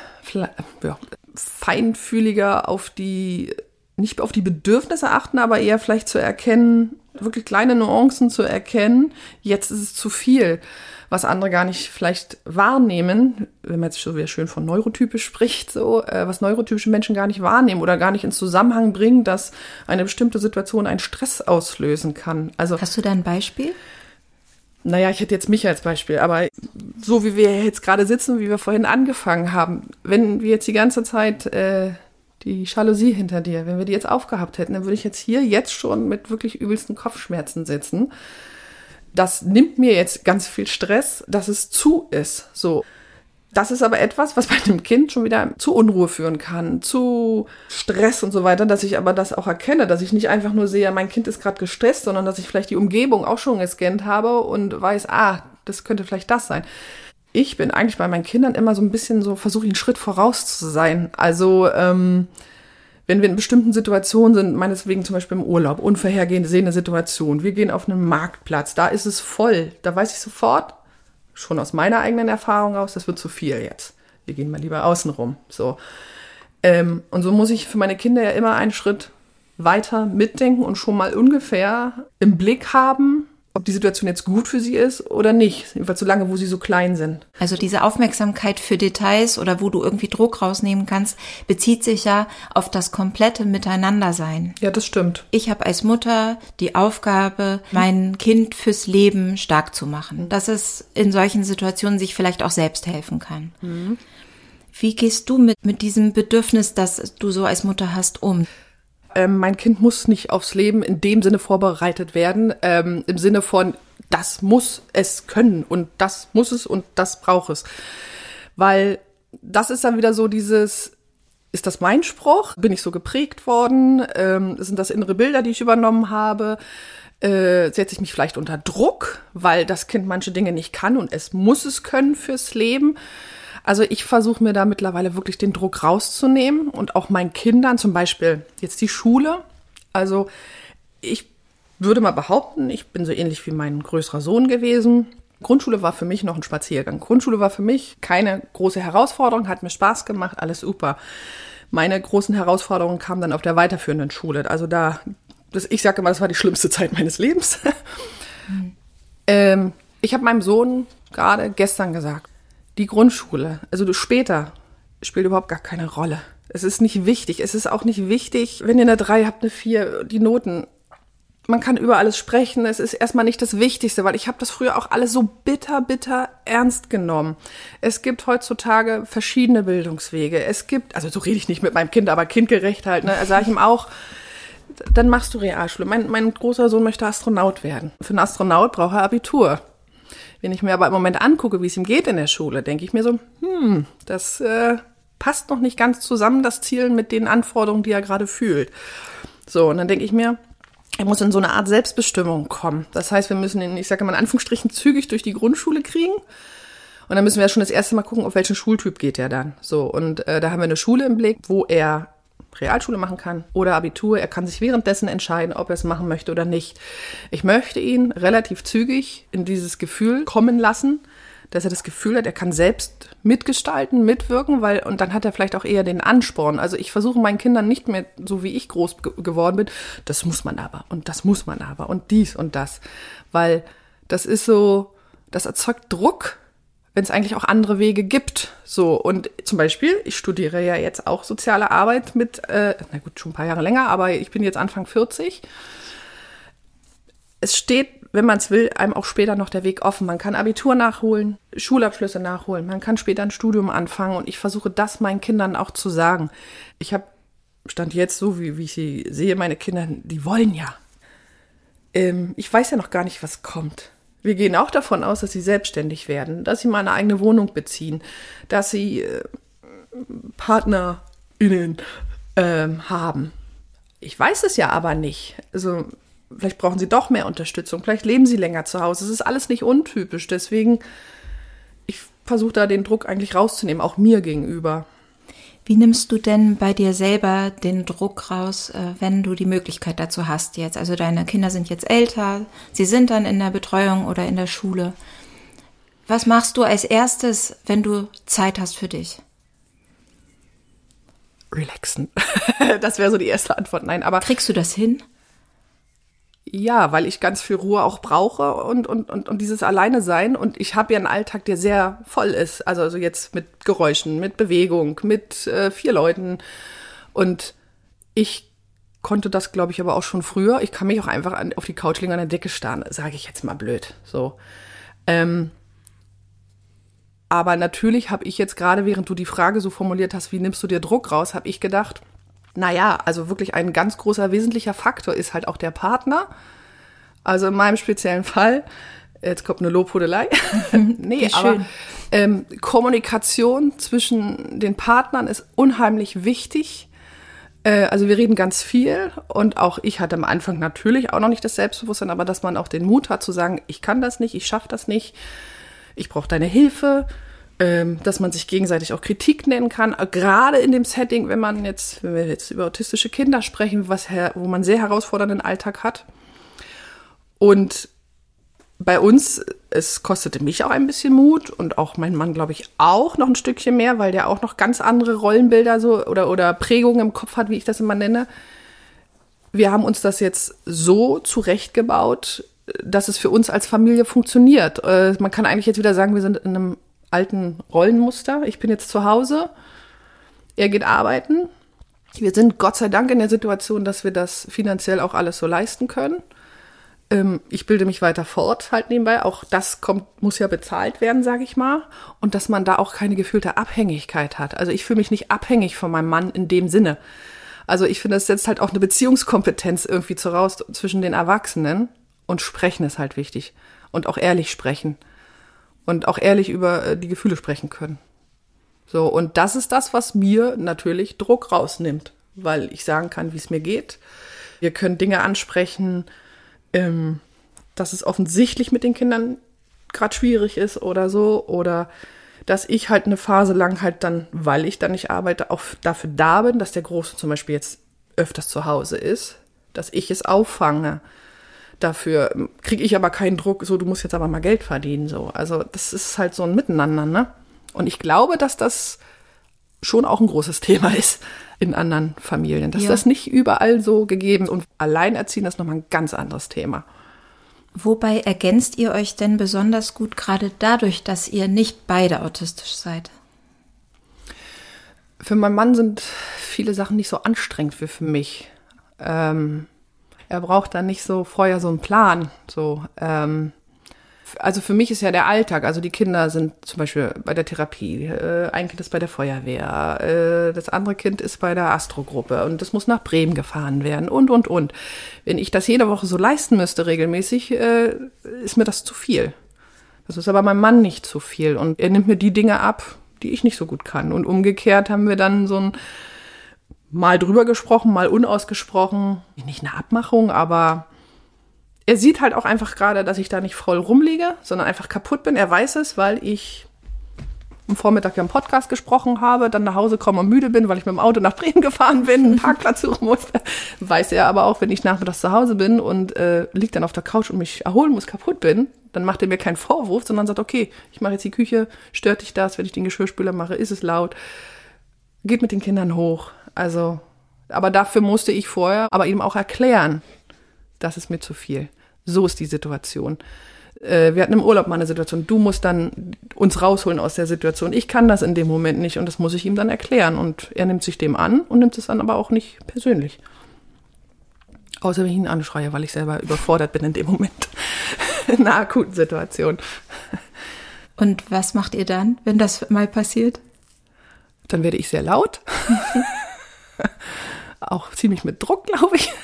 Speaker 5: ja, feinfühliger auf die, nicht auf die Bedürfnisse achten, aber eher vielleicht zu erkennen, wirklich kleine Nuancen zu erkennen, jetzt ist es zu viel, was andere gar nicht vielleicht wahrnehmen, wenn man jetzt so wieder schön von neurotypisch spricht, so, äh, was neurotypische Menschen gar nicht wahrnehmen oder gar nicht ins Zusammenhang bringen, dass eine bestimmte Situation einen Stress auslösen kann. Also,
Speaker 2: hast du da ein Beispiel?
Speaker 5: Naja, ich hätte jetzt mich als Beispiel, aber so wie wir jetzt gerade sitzen, wie wir vorhin angefangen haben, wenn wir jetzt die ganze Zeit äh, die Jalousie hinter dir, wenn wir die jetzt aufgehabt hätten, dann würde ich jetzt hier jetzt schon mit wirklich übelsten Kopfschmerzen sitzen. Das nimmt mir jetzt ganz viel Stress, dass es zu ist. So, das ist aber etwas, was bei dem Kind schon wieder zu Unruhe führen kann, zu Stress und so weiter, dass ich aber das auch erkenne, dass ich nicht einfach nur sehe, mein Kind ist gerade gestresst, sondern dass ich vielleicht die Umgebung auch schon gescannt habe und weiß, ah, das könnte vielleicht das sein. Ich bin eigentlich bei meinen Kindern immer so ein bisschen so, versuche einen Schritt voraus zu sein. Also, ähm, wenn wir in bestimmten Situationen sind, meinetwegen zum Beispiel im Urlaub, unvorhergesehene Situation, wir gehen auf einen Marktplatz, da ist es voll, da weiß ich sofort, schon aus meiner eigenen Erfahrung aus, das wird zu viel jetzt. Wir gehen mal lieber außen rum. So. Ähm, und so muss ich für meine Kinder ja immer einen Schritt weiter mitdenken und schon mal ungefähr im Blick haben, ob die Situation jetzt gut für sie ist oder nicht. Jedenfalls so lange, wo sie so klein sind.
Speaker 2: Also diese Aufmerksamkeit für Details oder wo du irgendwie Druck rausnehmen kannst, bezieht sich ja auf das komplette Miteinandersein.
Speaker 5: Ja, das stimmt.
Speaker 2: Ich habe als Mutter die Aufgabe, mein Kind fürs Leben stark zu machen. Dass es in solchen Situationen sich vielleicht auch selbst helfen kann. Mhm. Wie gehst du mit, mit diesem Bedürfnis, das du so als Mutter hast, um?
Speaker 5: Ähm, mein Kind muss nicht aufs Leben in dem Sinne vorbereitet werden, ähm, im Sinne von, das muss es können und das muss es und das braucht es. Weil das ist dann wieder so dieses, ist das mein Spruch? Bin ich so geprägt worden? Ähm, sind das innere Bilder, die ich übernommen habe? Äh, setze ich mich vielleicht unter Druck, weil das Kind manche Dinge nicht kann und es muss es können fürs Leben? Also ich versuche mir da mittlerweile wirklich den Druck rauszunehmen und auch meinen Kindern, zum Beispiel jetzt die Schule. Also ich würde mal behaupten, ich bin so ähnlich wie mein größerer Sohn gewesen. Grundschule war für mich noch ein Spaziergang. Grundschule war für mich keine große Herausforderung, hat mir Spaß gemacht, alles super. Meine großen Herausforderungen kamen dann auf der weiterführenden Schule. Also da, das, ich sage immer, das war die schlimmste Zeit meines Lebens. Mhm. ähm, ich habe meinem Sohn gerade gestern gesagt, die Grundschule, also du später, spielt überhaupt gar keine Rolle. Es ist nicht wichtig. Es ist auch nicht wichtig, wenn ihr eine drei habt, eine vier, die Noten. Man kann über alles sprechen. Es ist erstmal nicht das Wichtigste, weil ich habe das früher auch alles so bitter, bitter ernst genommen. Es gibt heutzutage verschiedene Bildungswege. Es gibt, also so rede ich nicht mit meinem Kind, aber kindgerecht halt, ne, sage ich ihm auch, dann machst du Realschule. Mein, mein großer Sohn möchte Astronaut werden. Für einen Astronaut braucht er Abitur. Wenn ich mir aber im Moment angucke, wie es ihm geht in der Schule, denke ich mir so, hm, das äh, passt noch nicht ganz zusammen, das Ziel mit den Anforderungen, die er gerade fühlt. So, und dann denke ich mir, er muss in so eine Art Selbstbestimmung kommen. Das heißt, wir müssen ihn, ich sage mal in Anführungsstrichen, zügig durch die Grundschule kriegen. Und dann müssen wir schon das erste Mal gucken, auf welchen Schultyp geht er dann. So, und äh, da haben wir eine Schule im Blick, wo er Realschule machen kann oder Abitur. Er kann sich währenddessen entscheiden, ob er es machen möchte oder nicht. Ich möchte ihn relativ zügig in dieses Gefühl kommen lassen, dass er das Gefühl hat, er kann selbst mitgestalten, mitwirken, weil und dann hat er vielleicht auch eher den Ansporn. Also ich versuche meinen Kindern nicht mehr, so wie ich groß ge- geworden bin, das muss man aber und das muss man aber und dies und das. Weil das ist so, das erzeugt Druck, wenn es eigentlich auch andere Wege gibt. So, und zum Beispiel, ich studiere ja jetzt auch soziale Arbeit mit, äh, na gut, schon ein paar Jahre länger, aber ich bin jetzt Anfang vierzig. Es steht, wenn man es will, einem auch später noch der Weg offen. Man kann Abitur nachholen, Schulabschlüsse nachholen, man kann später ein Studium anfangen und ich versuche das meinen Kindern auch zu sagen. Ich habe, Stand jetzt so, wie, wie ich sie sehe, meine Kinder, die wollen ja. Ähm, ich weiß ja noch gar nicht, was kommt. Wir gehen auch davon aus, dass sie selbstständig werden, dass sie mal eine eigene Wohnung beziehen, dass sie äh, PartnerInnen äh, haben. Ich weiß es ja aber nicht. Also vielleicht brauchen sie doch mehr Unterstützung, vielleicht leben sie länger zu Hause. Es ist alles nicht untypisch, deswegen ich versuche da den Druck eigentlich rauszunehmen, auch mir gegenüber.
Speaker 2: Wie nimmst du denn bei dir selber den Druck raus, wenn du die Möglichkeit dazu hast jetzt? Also deine Kinder sind jetzt älter, sie sind dann in der Betreuung oder in der Schule. Was machst du als erstes, wenn du Zeit hast für dich?
Speaker 5: Relaxen. Das wäre so die erste Antwort. Nein, aber
Speaker 2: kriegst du das hin?
Speaker 5: Ja, weil ich ganz viel Ruhe auch brauche und, und, und, und dieses Alleine sein. Und ich habe ja einen Alltag, der sehr voll ist. Also, also jetzt mit Geräuschen, mit Bewegung, mit äh, vier Leuten. Und ich konnte das, glaube ich, aber auch schon früher. Ich kann mich auch einfach an, auf die Couch liegen, an der Decke starren, sage ich jetzt mal blöd. So. Ähm, aber natürlich habe ich jetzt gerade, während du die Frage so formuliert hast, wie nimmst du dir Druck raus, habe ich gedacht, naja, also wirklich ein ganz großer wesentlicher Faktor ist halt auch der Partner. Also in meinem speziellen Fall, jetzt kommt eine Lobhudelei, nee, aber ähm, Kommunikation zwischen den Partnern ist unheimlich wichtig. Äh, also wir reden ganz viel und auch ich hatte am Anfang natürlich auch noch nicht das Selbstbewusstsein, aber dass man auch den Mut hat zu sagen, ich kann das nicht, ich schaffe das nicht, ich brauche deine Hilfe. Dass man sich gegenseitig auch Kritik nennen kann, gerade in dem Setting, wenn man jetzt, wenn wir jetzt über autistische Kinder sprechen, was wo man sehr herausfordernden Alltag hat. Und bei uns, es kostete mich auch ein bisschen Mut und auch mein Mann, glaube ich, auch noch ein Stückchen mehr, weil der auch noch ganz andere Rollenbilder so oder, oder Prägungen im Kopf hat, wie ich das immer nenne. Wir haben uns das jetzt so zurechtgebaut, dass es für uns als Familie funktioniert. Man kann eigentlich jetzt wieder sagen, wir sind in einem alten Rollenmuster. Ich bin jetzt zu Hause, er geht arbeiten. Wir sind Gott sei Dank in der Situation, dass wir das finanziell auch alles so leisten können. Ähm, ich bilde mich weiter fort, halt nebenbei. Auch das kommt, muss ja bezahlt werden, sage ich mal. Und dass man da auch keine gefühlte Abhängigkeit hat. Also ich fühle mich nicht abhängig von meinem Mann in dem Sinne. Also ich finde, das setzt halt auch eine Beziehungskompetenz irgendwie voraus zwischen den Erwachsenen. Und sprechen ist halt wichtig. Und auch ehrlich sprechen. Und auch ehrlich über die Gefühle sprechen können. So, und das ist das, was mir natürlich Druck rausnimmt, weil ich sagen kann, wie es mir geht. Wir können Dinge ansprechen, ähm, dass es offensichtlich mit den Kindern gerade schwierig ist oder so. Oder dass ich halt eine Phase lang halt dann, weil ich dann nicht arbeite, auch dafür da bin, dass der Große zum Beispiel jetzt öfters zu Hause ist, dass ich es auffange. Dafür kriege ich aber keinen Druck, so, du musst jetzt aber mal Geld verdienen, so. Also das ist halt so ein Miteinander, ne? Und ich glaube, dass das schon auch ein großes Thema ist in anderen Familien, dass
Speaker 2: ja.
Speaker 5: das nicht überall so gegeben ist. Und Alleinerziehen ist nochmal ein ganz anderes Thema.
Speaker 2: Wobei ergänzt ihr euch denn besonders gut, gerade dadurch, dass ihr nicht beide autistisch seid?
Speaker 5: Für meinen Mann sind viele Sachen nicht so anstrengend wie für mich. Ähm, er braucht dann nicht so vorher so einen Plan. So, ähm, also für mich ist ja der Alltag, also die Kinder sind zum Beispiel bei der Therapie, äh, ein Kind ist bei der Feuerwehr, äh, das andere Kind ist bei der Astro-Gruppe und das muss nach Bremen gefahren werden und, und, und. Wenn ich das jede Woche so leisten müsste regelmäßig, äh, ist mir das zu viel. Das ist aber meinem Mann nicht zu viel und er nimmt mir die Dinge ab, die ich nicht so gut kann. Und umgekehrt haben wir dann so ein mal drüber gesprochen, mal unausgesprochen, nicht eine Abmachung, aber er sieht halt auch einfach gerade, dass ich da nicht voll rumliege, sondern einfach kaputt bin. Er weiß es, weil ich am Vormittag ja im Podcast gesprochen habe, dann nach Hause komme und müde bin, weil ich mit dem Auto nach Bremen gefahren bin, einen Parkplatz suchen musste. Weiß er aber auch, wenn ich nachmittags zu Hause bin und äh, liege dann auf der Couch und mich erholen muss, kaputt bin, dann macht er mir keinen Vorwurf, sondern sagt, okay, ich mache jetzt die Küche, stört dich das, wenn ich den Geschirrspüler mache, ist es laut, geht mit den Kindern hoch. Also, aber dafür musste ich vorher aber ihm auch erklären, das ist mir zu viel. So ist die Situation. Äh, wir hatten im Urlaub mal eine Situation. Du musst dann uns rausholen aus der Situation. Ich kann das in dem Moment nicht und das muss ich ihm dann erklären. Und er nimmt sich dem an und nimmt es dann aber auch nicht persönlich. Außer wenn ich ihn anschreie, weil ich selber überfordert bin in dem Moment. In einer akuten Situation.
Speaker 2: Und was macht ihr dann, wenn das mal passiert?
Speaker 5: Dann werde ich sehr laut. Auch ziemlich mit Druck, glaube ich.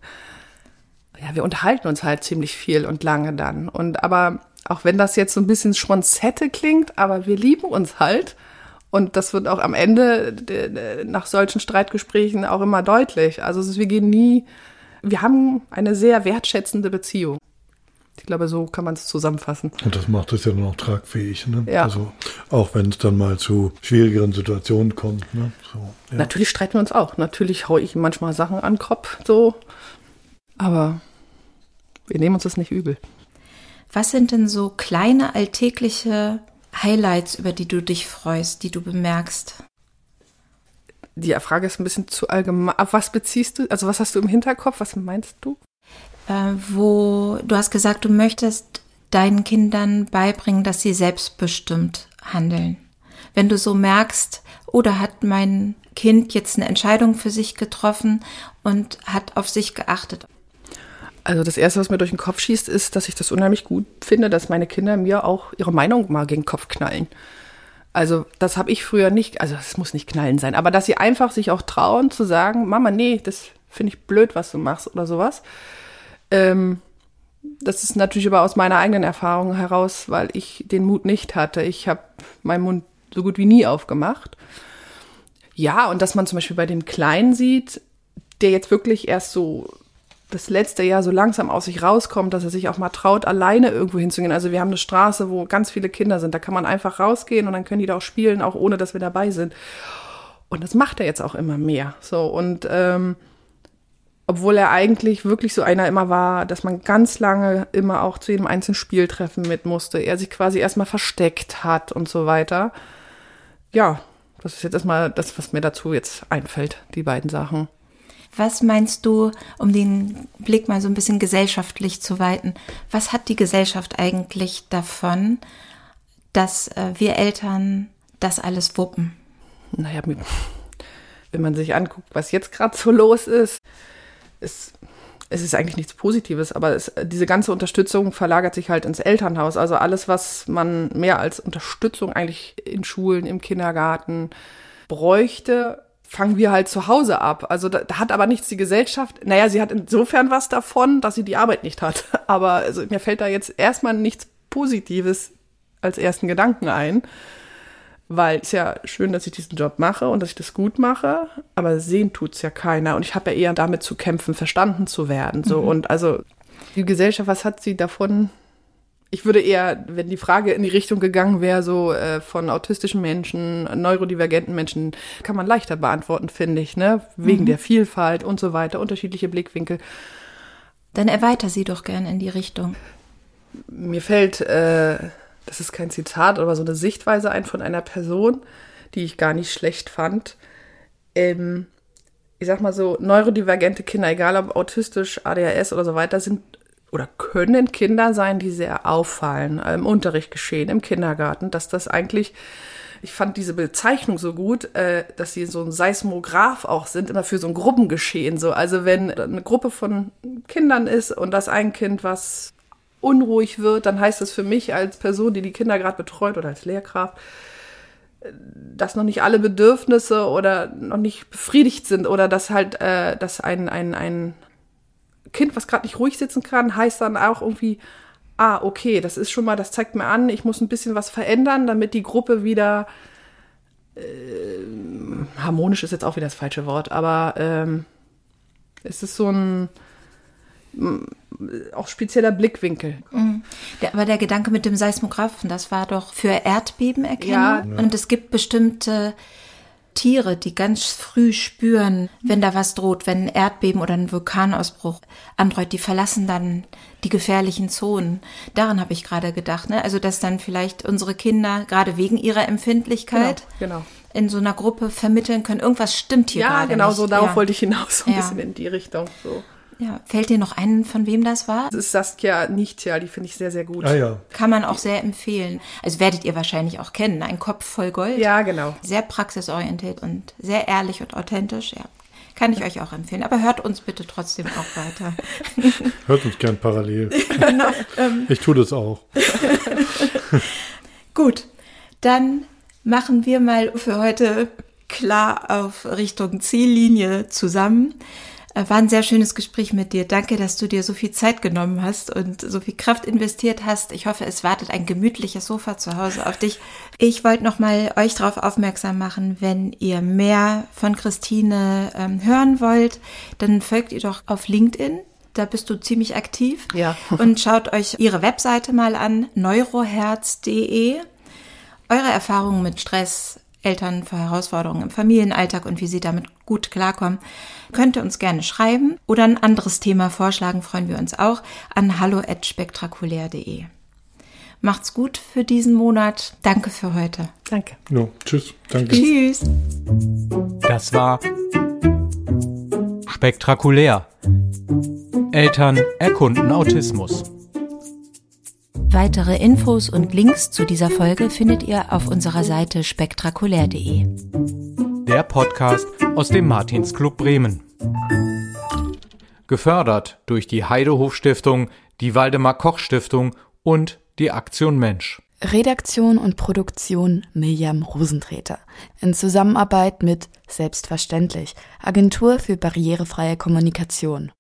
Speaker 5: Ja, wir unterhalten uns halt ziemlich viel und lange dann. Und aber auch wenn das jetzt so ein bisschen Schmonzette klingt, aber wir lieben uns halt. Und das wird auch am Ende de, de, nach solchen Streitgesprächen auch immer deutlich. Also wir gehen nie, wir haben eine sehr wertschätzende Beziehung. Ich glaube, so kann man es zusammenfassen.
Speaker 3: Und das macht es ja dann auch tragfähig, ne?
Speaker 5: Ja.
Speaker 3: Also auch wenn es dann mal zu schwierigeren Situationen kommt, ne? So, ja.
Speaker 5: Natürlich streiten wir uns auch. Natürlich haue ich ihm manchmal Sachen an den Kopf, so. Aber wir nehmen uns das nicht übel.
Speaker 2: Was sind denn so kleine alltägliche Highlights, über die du dich freust, die du bemerkst?
Speaker 5: Die Frage ist ein bisschen zu allgemein. Auf was beziehst du? Also was hast du im Hinterkopf? Was meinst du?
Speaker 2: Äh, wo du hast gesagt, du möchtest deinen Kindern beibringen, dass sie selbstbestimmt handeln. Wenn du so merkst, oder hat mein Kind jetzt eine Entscheidung für sich getroffen und hat auf sich geachtet?
Speaker 5: Also das Erste, was mir durch den Kopf schießt, ist, dass ich das unheimlich gut finde, dass meine Kinder mir auch ihre Meinung mal gegen den Kopf knallen. Also das habe ich früher nicht, also es muss nicht knallen sein, aber dass sie einfach sich auch trauen zu sagen, Mama, nee, das finde ich blöd, was du machst oder sowas. Ähm, das ist natürlich aber aus meiner eigenen Erfahrung heraus, weil ich den Mut nicht hatte. Ich habe meinen Mund so gut wie nie aufgemacht. Ja, und dass man zum Beispiel bei dem Kleinen sieht, der jetzt wirklich erst so das letzte Jahr so langsam aus sich rauskommt, dass er sich auch mal traut, alleine irgendwo hinzugehen. Also wir haben eine Straße, wo ganz viele Kinder sind. Da kann man einfach rausgehen und dann können die da auch spielen, auch ohne, dass wir dabei sind. Und das macht er jetzt auch immer mehr. So, und ähm, obwohl er eigentlich wirklich so einer immer war, dass man ganz lange immer auch zu jedem einzelnen Spieltreffen mit musste. Er sich quasi erstmal versteckt hat und so weiter. Ja, das ist jetzt erstmal das, was mir dazu jetzt einfällt, die beiden Sachen.
Speaker 2: Was meinst du, um den Blick mal so ein bisschen gesellschaftlich zu weiten, was hat die Gesellschaft eigentlich davon, dass äh, wir Eltern das alles wuppen?
Speaker 5: Naja, wenn man sich anguckt, was jetzt gerade so los ist, ist, es ist eigentlich nichts Positives, aber es, diese ganze Unterstützung verlagert sich halt ins Elternhaus. Also alles, was man mehr als Unterstützung eigentlich in Schulen, im Kindergarten bräuchte, fangen wir halt zu Hause ab. Also da, da hat aber nichts die Gesellschaft. Naja, sie hat insofern was davon, dass sie die Arbeit nicht hat. Aber also, mir fällt da jetzt erstmal nichts Positives als ersten Gedanken ein. Weil es ist ja schön, dass ich diesen Job mache und dass ich das gut mache, aber sehen tut's ja keiner. Und ich habe ja eher damit zu kämpfen, verstanden zu werden. So. Mhm. Und also die Gesellschaft, was hat sie davon? Ich würde eher, wenn die Frage in die Richtung gegangen wäre, so äh, von autistischen Menschen, neurodivergenten Menschen, kann man leichter beantworten, finde ich, ne? Wegen mhm. der Vielfalt und so weiter, unterschiedliche Blickwinkel.
Speaker 2: Dann erweiter sie doch gern in die Richtung.
Speaker 5: Mir fällt, äh, das ist kein Zitat, aber so eine Sichtweise ein von einer Person, die ich gar nicht schlecht fand. Ähm, ich sag mal so, neurodivergente Kinder, egal ob autistisch, A D H S oder so weiter, sind oder können Kinder sein, die sehr auffallen, im Unterricht geschehen, im Kindergarten, dass das eigentlich, ich fand diese Bezeichnung so gut, äh, dass sie so ein Seismograph auch sind, immer für so ein Gruppengeschehen. So. Also wenn eine Gruppe von Kindern ist und das ein Kind, was unruhig wird, dann heißt das für mich als Person, die die Kinder gerade betreut oder als Lehrkraft, dass noch nicht alle Bedürfnisse oder noch nicht befriedigt sind oder dass halt, äh, dass ein, ein, ein Kind, was gerade nicht ruhig sitzen kann, heißt dann auch irgendwie, ah, okay, das ist schon mal, das zeigt mir an, ich muss ein bisschen was verändern, damit die Gruppe wieder, äh, harmonisch ist jetzt auch wieder das falsche Wort, aber ähm, es ist so ein auch spezieller Blickwinkel.
Speaker 2: Mhm. Der, aber der Gedanke mit dem Seismographen, das war doch für Erdbebenerkennung. Ja. Und es gibt bestimmte Tiere, die ganz früh spüren, wenn da was droht, wenn ein Erdbeben oder ein Vulkanausbruch androht, die verlassen dann die gefährlichen Zonen. Daran habe ich gerade gedacht, ne? Also dass dann vielleicht unsere Kinder, gerade wegen ihrer Empfindlichkeit,
Speaker 5: genau, genau.
Speaker 2: in so einer Gruppe vermitteln können, irgendwas stimmt hier
Speaker 5: ja,
Speaker 2: gerade
Speaker 5: genau,
Speaker 2: nicht.
Speaker 5: so darauf
Speaker 2: ja.
Speaker 5: wollte ich hinaus, so ein
Speaker 2: ja.
Speaker 5: bisschen in die Richtung. So.
Speaker 2: Ja, fällt dir noch ein, von wem das war?
Speaker 5: Das ist Saskia Nichtja, die finde ich sehr, sehr gut.
Speaker 3: Ah, ja.
Speaker 2: Kann man auch sehr empfehlen. Also werdet ihr wahrscheinlich auch kennen. Ein Kopf voll Gold.
Speaker 5: Ja, genau.
Speaker 2: Sehr praxisorientiert und sehr ehrlich und authentisch. Ja, kann ich euch auch empfehlen. Aber hört uns bitte trotzdem auch weiter.
Speaker 3: Hört uns gern parallel.
Speaker 2: Genau, ähm.
Speaker 3: Ich tue das auch.
Speaker 2: Gut, dann machen wir mal für heute klar auf Richtung Ziellinie zusammen. War ein sehr schönes Gespräch mit dir. Danke, dass du dir so viel Zeit genommen hast und so viel Kraft investiert hast. Ich hoffe, es wartet ein gemütliches Sofa zu Hause auf dich. Ich wollte noch mal euch darauf aufmerksam machen, wenn ihr mehr von Christine ähm, hören wollt, dann folgt ihr doch auf LinkedIn. Da bist du ziemlich aktiv.
Speaker 5: Ja.
Speaker 2: Und schaut euch ihre Webseite mal an, neuroherz punkt de. Eure Erfahrungen mit Stress, Eltern vor Herausforderungen im Familienalltag und wie sie damit gut klarkommen, könnt ihr uns gerne schreiben oder ein anderes Thema vorschlagen, freuen wir uns auch, an hallo at spektakulär punkt de. Macht's gut für diesen Monat. Danke für heute.
Speaker 5: Danke.
Speaker 3: Ja, tschüss. Danke.
Speaker 2: Tschüss.
Speaker 1: Das war Spektakulär. Eltern erkunden Autismus.
Speaker 2: Weitere Infos und Links zu dieser Folge findet ihr auf unserer Seite spektakulär punkt de.
Speaker 1: Der Podcast aus dem Martinsclub Bremen. Gefördert durch die Heidehof Stiftung, die Waldemar Koch Stiftung und die Aktion Mensch.
Speaker 4: Redaktion und Produktion Mirjam Rosentreter. In Zusammenarbeit mit Selbstverständlich, Agentur für barrierefreie Kommunikation.